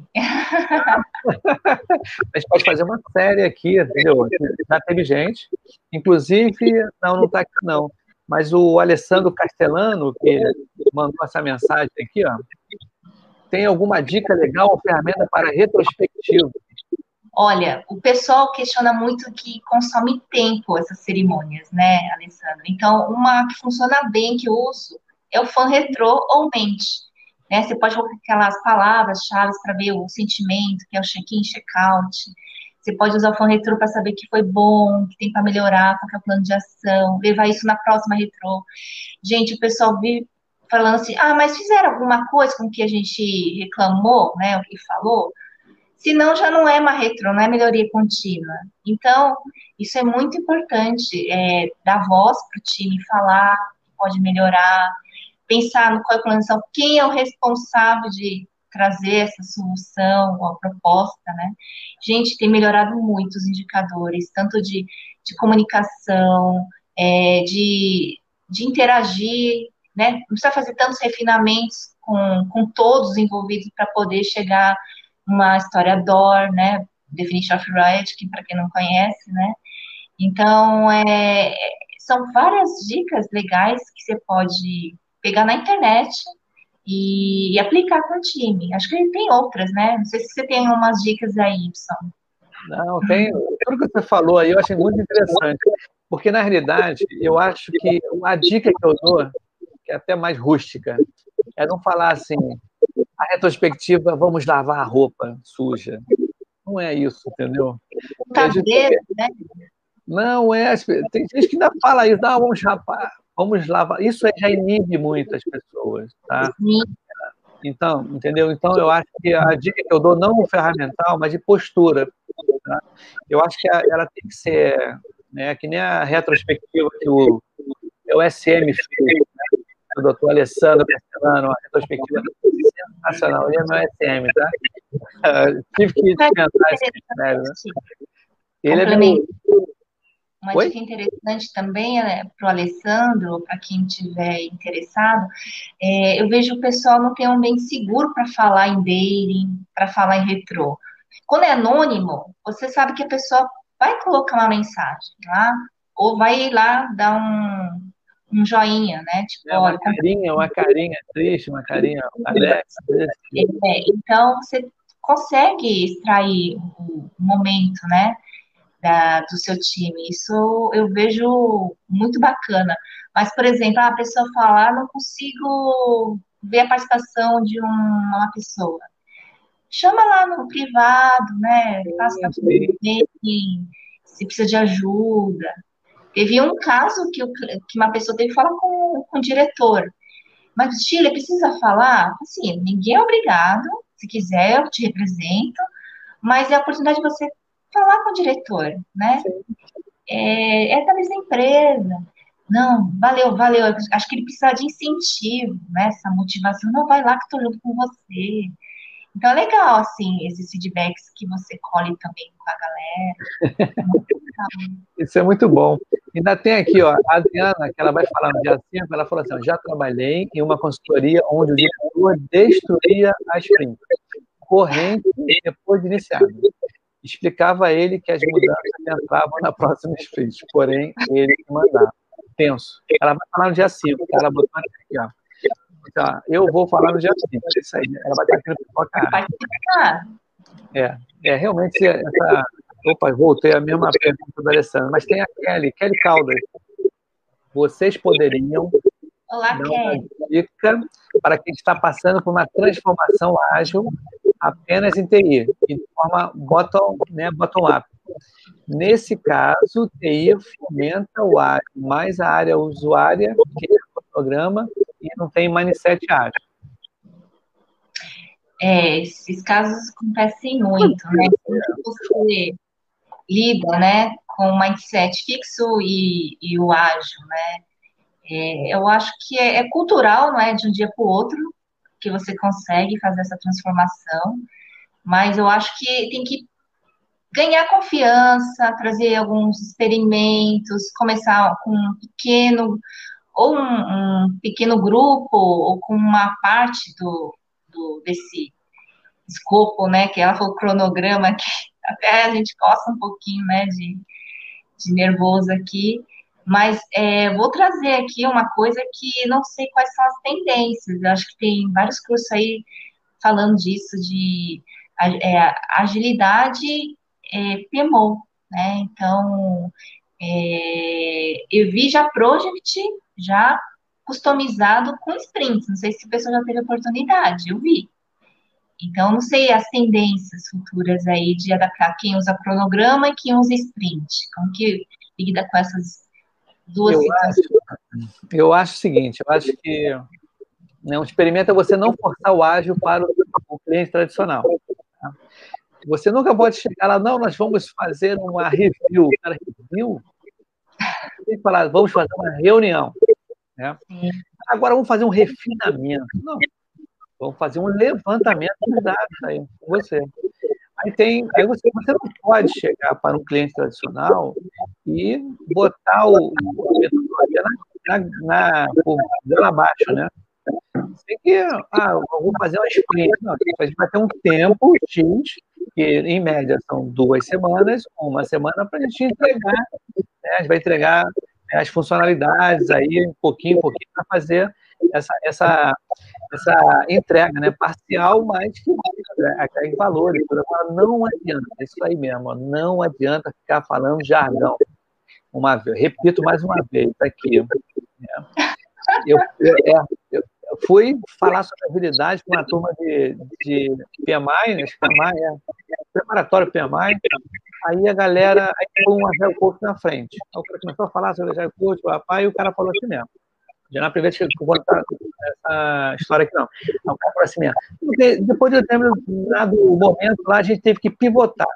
a gente pode fazer uma série aqui, entendeu? Já teve gente, inclusive, não está aqui não, mas o Alessandro Castellano, que mandou essa mensagem aqui, ó, tem alguma dica legal ou ferramenta para retrospectivo? Olha, o pessoal questiona muito que consome tempo essas cerimônias, né, Alessandro? Então, uma que funciona bem, que eu uso, é o fan retrô ou mente. Né? Você pode colocar aquelas palavras-chave para ver o sentimento, que é o check-in, check-out. Você pode usar o fan retrô para saber que foi bom, que tem para melhorar, qual que é o plano de ação, levar isso na próxima retrô. Gente, o pessoal vive falando assim, mas fizeram alguma coisa com que a gente reclamou, né, o que falou? Senão já não é uma retrô, não é melhoria contínua. Então, isso é muito importante, dar voz para o time, falar, pode melhorar, pensar no qual é a plano de ação, quem é o responsável de trazer essa solução ou a proposta, né? Gente, tem melhorado muito os indicadores, tanto de comunicação, de interagir, né? Não precisa fazer tantos refinamentos com todos os envolvidos para poder chegar uma história DOR, né? Definition of Right, que para quem não conhece, né? Então, são várias dicas legais que você pode pegar na internet e aplicar com o time. Acho que tem outras, né? Não sei se você tem umas dicas aí, Y. Não, tudo que você falou aí eu achei muito interessante, porque na realidade eu acho que a dica que eu dou, que é até mais rústica, é não falar assim, a retrospectiva, vamos lavar a roupa suja. Não é isso, entendeu? Tá dedo, né? Não é. Tem gente que ainda fala isso, não, vamos lavar. Isso já inibe muito as pessoas, tá? Sim. Então, entendeu? Então, eu acho que a dica que eu dou, não ferramental, mas de postura, tá? Eu acho que ela tem que ser, né, que nem a retrospectiva que o SM fez, né? O doutor Alessandro Castellano, a retrospectiva sensacional. Ele é meu SM, tá? Tive que inventar esse mistério, né? Ele é meu, Uma Oi? dica interessante também para o Alessandro, para quem tiver interessado, eu vejo o pessoal não tem um ambiente seguro para falar em dating, para falar em retrô. Quando é anônimo, você sabe que a pessoa vai colocar uma mensagem lá, ou vai ir lá dar um joinha, né? Tipo, É olha, uma carinha triste, uma carinha alegre. então você consegue extrair o momento, né? Do seu time. Isso eu vejo muito bacana. Mas, por exemplo, a pessoa falar, não consigo ver a participação de uma pessoa. Chama lá no privado, né? Faça bem, se precisa de ajuda. Teve um caso que uma pessoa teve que falar com o diretor. Mas, Chile, precisa falar? Assim, ninguém é obrigado. Se quiser, eu te represento. Mas é a oportunidade de você falar com o diretor, né? É da mesma empresa. Não, valeu, valeu. Acho que ele precisa de incentivo, né? Essa motivação. Não, vai lá que estou junto com você. Então é legal, assim, esses feedbacks que você colhe também com a galera. Isso é muito bom. Ainda tem aqui, ó, a Adriana, que ela vai falar no dia 5, ela falou assim, ó, já trabalhei em uma consultoria onde o diretor destruía as prints, corrente depois de iniciado. Explicava a ele que as mudanças entravam na próxima sprint, porém, ele que mandava. Tenso. Ela vai falar no dia 5, ela botou aqui, ó. Então, eu vou falar no dia 5, é isso aí. Ela vai estar aqui no Pipoca. Realmente, essa... Opa, voltei a mesma pergunta da Alessandra, mas tem a Kelly Caldas. Vocês poderiam Olá, dar uma Kelly. dica para quem está passando por uma transformação ágil apenas em TI, de forma bottom-up. Nesse caso, TI fomenta o ágil, mais a área usuária, que é o programa, e não tem mindset ágil. Esses casos acontecem muito, né? Quando você lida, né, com o mindset fixo e o ágil, né? Eu acho que é cultural, não é de um dia para o outro que você consegue fazer essa transformação, mas eu acho que tem que ganhar confiança, trazer alguns experimentos, começar com um pequeno ou um pequeno grupo ou com uma parte desse escopo, né? Que ela falou cronograma, que até a gente gosta um pouquinho, né? De nervoso aqui. Mas vou trazer aqui uma coisa que não sei quais são as tendências. Eu acho que tem vários cursos aí falando disso, de agilidade PMO, né? Então, eu vi já Project, já customizado com sprints. Não sei se a pessoa já teve oportunidade, eu vi. Então, não sei as tendências futuras aí de adaptar quem usa cronograma e quem usa sprint. Como que lida com essas duas situações? Eu acho o seguinte, eu acho que um experimento é você não forçar o ágil para o cliente tradicional. Tá? Você nunca pode chegar lá, não, nós vamos fazer uma review. Cara, review? Tem que falar, vamos fazer uma reunião. Né? Agora vamos fazer um refinamento. Não, vamos fazer um levantamento de dados aí com você. Aí você não pode chegar para um cliente tradicional e botar a metodologia por abaixo, né? Tem que, eu vou fazer uma sprint. Não, a gente vai ter um tempo X, que em média são 2 semanas, uma semana para a gente entregar. Né? A gente vai entregar as funcionalidades aí, um pouquinho, para fazer essa entrega, né? Parcial, mas que agrega em valores. Não adianta, é isso aí mesmo, não adianta ficar falando jargão. Repito mais uma vez aqui. Né? Eu fui falar sobre agilidade com uma turma de PMI, né? PMI preparatório PMI. Aí a galera, aí foi um Agile Coach na frente. Aí o cara começou a falar sobre Agile Coach, e o cara falou assim mesmo. Já na primeira vez que eu vou contar essa história aqui, não. Aí o cara falou assim mesmo. Depois de determinado momento lá, a gente teve que pivotar.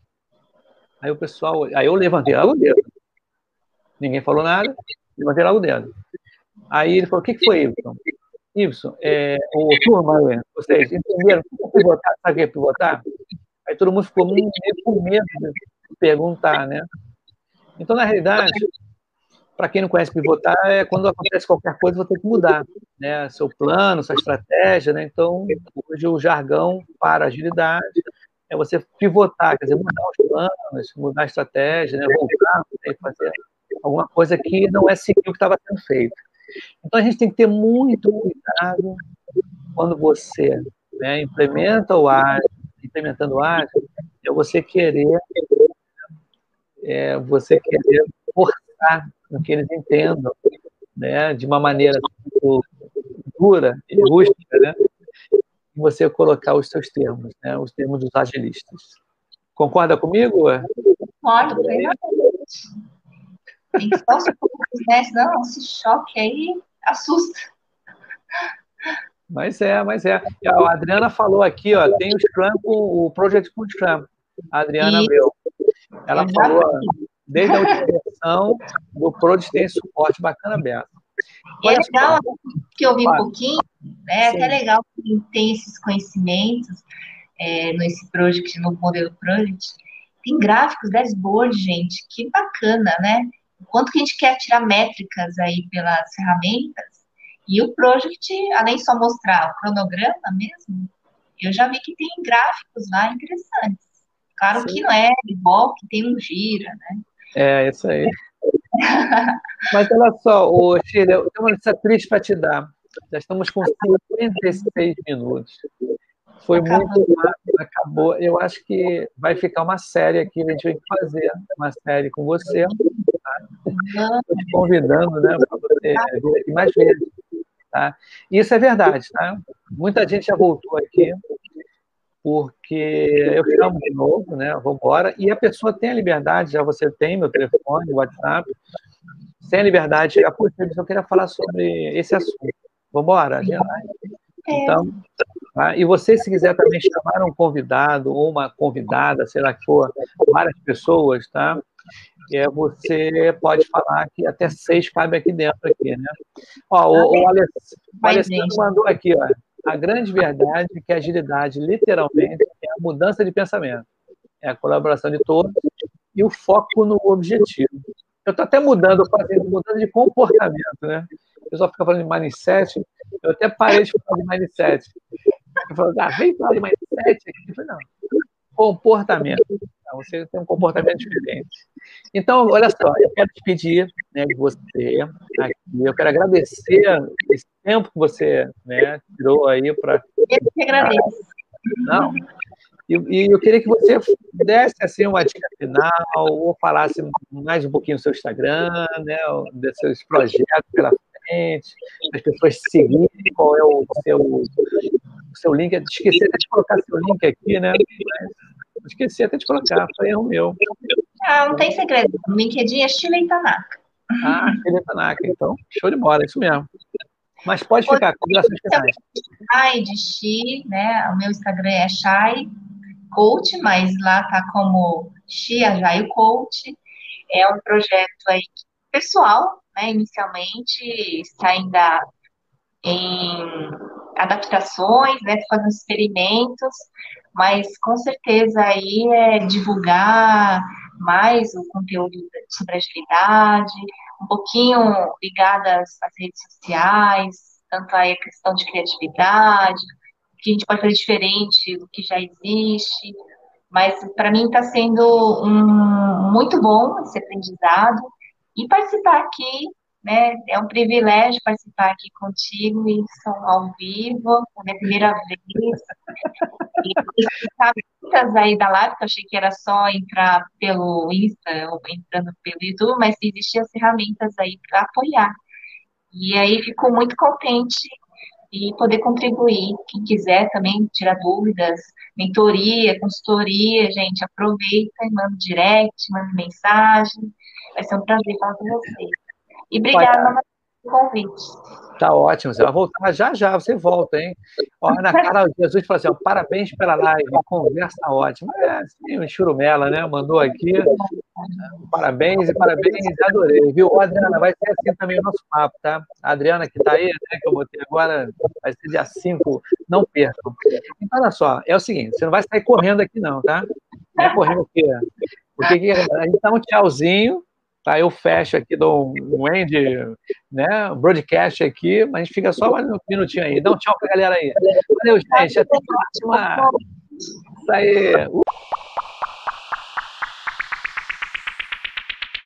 Aí o pessoal, aí eu levantei logo o dedo. Ninguém falou nada, levantei logo o dedo. Aí ele falou, o que foi, Ibson? Ibson, turma, vocês entenderam o que é pivotar? Sabe o que é pivotar? Aí todo mundo ficou meio com medo de perguntar, né? Então, na realidade, para quem não conhece pivotar, é quando acontece qualquer coisa, você tem que mudar, né? Seu plano, sua estratégia, né? Então, hoje o jargão para agilidade é você pivotar, quer dizer, mudar os planos, mudar a estratégia, né? Voltar, né? Fazer alguma coisa que não é seguir o que estava sendo feito. Então, a gente tem que ter muito cuidado quando você, né, implementando o ágil, é você querer forçar com que eles entendam, né, de uma maneira muito dura e rústica, né, e você colocar os seus termos, né, os termos dos agilistas. Concorda comigo? Concordo plenamente. Tem que só os poucos, né? Senão esse choque aí assusta. Mas é. E a Adriana falou aqui, ó, tem o Scrum, o Project com Scrum. A Adriana Abreu. Ela falou, desde a última versão do Project tem suporte bacana aberto. E é legal que eu vi um pouquinho, né? Até legal que tem esses conhecimentos nesse project, no modelo project. Tem gráficos, dashboard, gente, que bacana, né? O quanto que a gente quer tirar métricas aí pelas ferramentas. E o project, além de só mostrar o cronograma mesmo, eu já vi que tem gráficos lá interessantes. Claro que não é igual que tem um gira, né? É, isso aí. Mas olha só, Sheila, eu tenho uma notícia triste para te dar. Já estamos com 56 minutos. Foi muito rápido, acabou. Eu acho que vai ficar uma série aqui, a gente vai fazer uma série com você. Tá? Estou te convidando, né, para você vir aqui mais vezes. Tá? Isso é verdade, tá? Muita gente já voltou aqui, porque eu chamo de novo, né? Vamos embora. E a pessoa tem a liberdade, já você tem meu telefone, WhatsApp, sem a liberdade de chegar por você, eu queria falar sobre esse assunto. Vamos embora, então, tá? E você, se quiser também chamar um convidado ou uma convidada, sei lá que for, várias pessoas, tá? Você pode falar que até 6 cabe aqui dentro, aqui, né? Ó, o Alessandro mandou aqui, ó. A grande verdade é que a agilidade, literalmente, é a mudança de pensamento. É a colaboração de todos e o foco no objetivo. Eu estou até fazendo mudança de comportamento, né? O pessoal fica falando de mindset, eu até parei de falar de mindset. Eu falei, vem falar de mindset aqui. Eu falei, não, comportamento. Você tem um comportamento diferente. Então, olha só, eu quero te pedir, né, de você aqui, eu quero agradecer esse tempo que você, né, tirou aí para... Eu que agradeço. Não, e eu queria que você desse assim, uma dica final, ou falasse mais um pouquinho do seu Instagram, né, dos seus projetos pela frente, as pessoas seguirem, qual é o seu link. Esqueci até de colocar seu link aqui, né? Esqueci até de colocar, foi erro meu. Não tem segredo. No LinkedIn é Shirley Tanaka. Shirley Tanaka, então, show de bola, isso mesmo. Mas pode ficar, considerações finais. Shai de Xi, né? O meu Instagram é Shai Coach, mas lá tá como Xi Ajaio Coach. É um projeto aí pessoal, né? Inicialmente, está ainda em adaptações, né? Fazendo experimentos, mas com certeza aí é divulgar mais o conteúdo sobre agilidade, um pouquinho ligadas às redes sociais, tanto aí a questão de criatividade, o que a gente pode fazer diferente do que já existe, mas para mim está sendo muito bom esse aprendizado e participar aqui, né? É um privilégio participar aqui contigo, Wilson, ao vivo, é a minha primeira vez. E ferramentas aí da live, que eu achei que era só entrar pelo Insta ou entrando pelo YouTube, mas existiam ferramentas aí para apoiar. E aí fico muito contente e poder contribuir. Quem quiser também tirar dúvidas, mentoria, consultoria, gente, aproveita e manda direct, manda mensagem. Vai ser um prazer falar com vocês. E obrigada novamente pelo convite. Tá ótimo, você vai voltar já, você volta, hein? Ó, Ana Carla Jesus falou assim, ó, parabéns pela live, conversa ótima. Sim, o Churumela, né? Mandou aqui. Parabéns, adorei, viu? Adriana, vai ser assim também o nosso papo, tá? A Adriana que tá aí, né, que eu botei agora, vai ser dia 5, não percam. Então, olha só, é o seguinte, você não vai sair correndo aqui não, tá? Não é correndo aqui, porque a gente dá um tchauzinho, Tá, eu fecho aqui, dou um end, né? Um broadcast aqui, mas a gente fica só mais um minutinho aí. Dá um tchau pra galera aí. Valeu, gente. Até a próxima. Isso aí.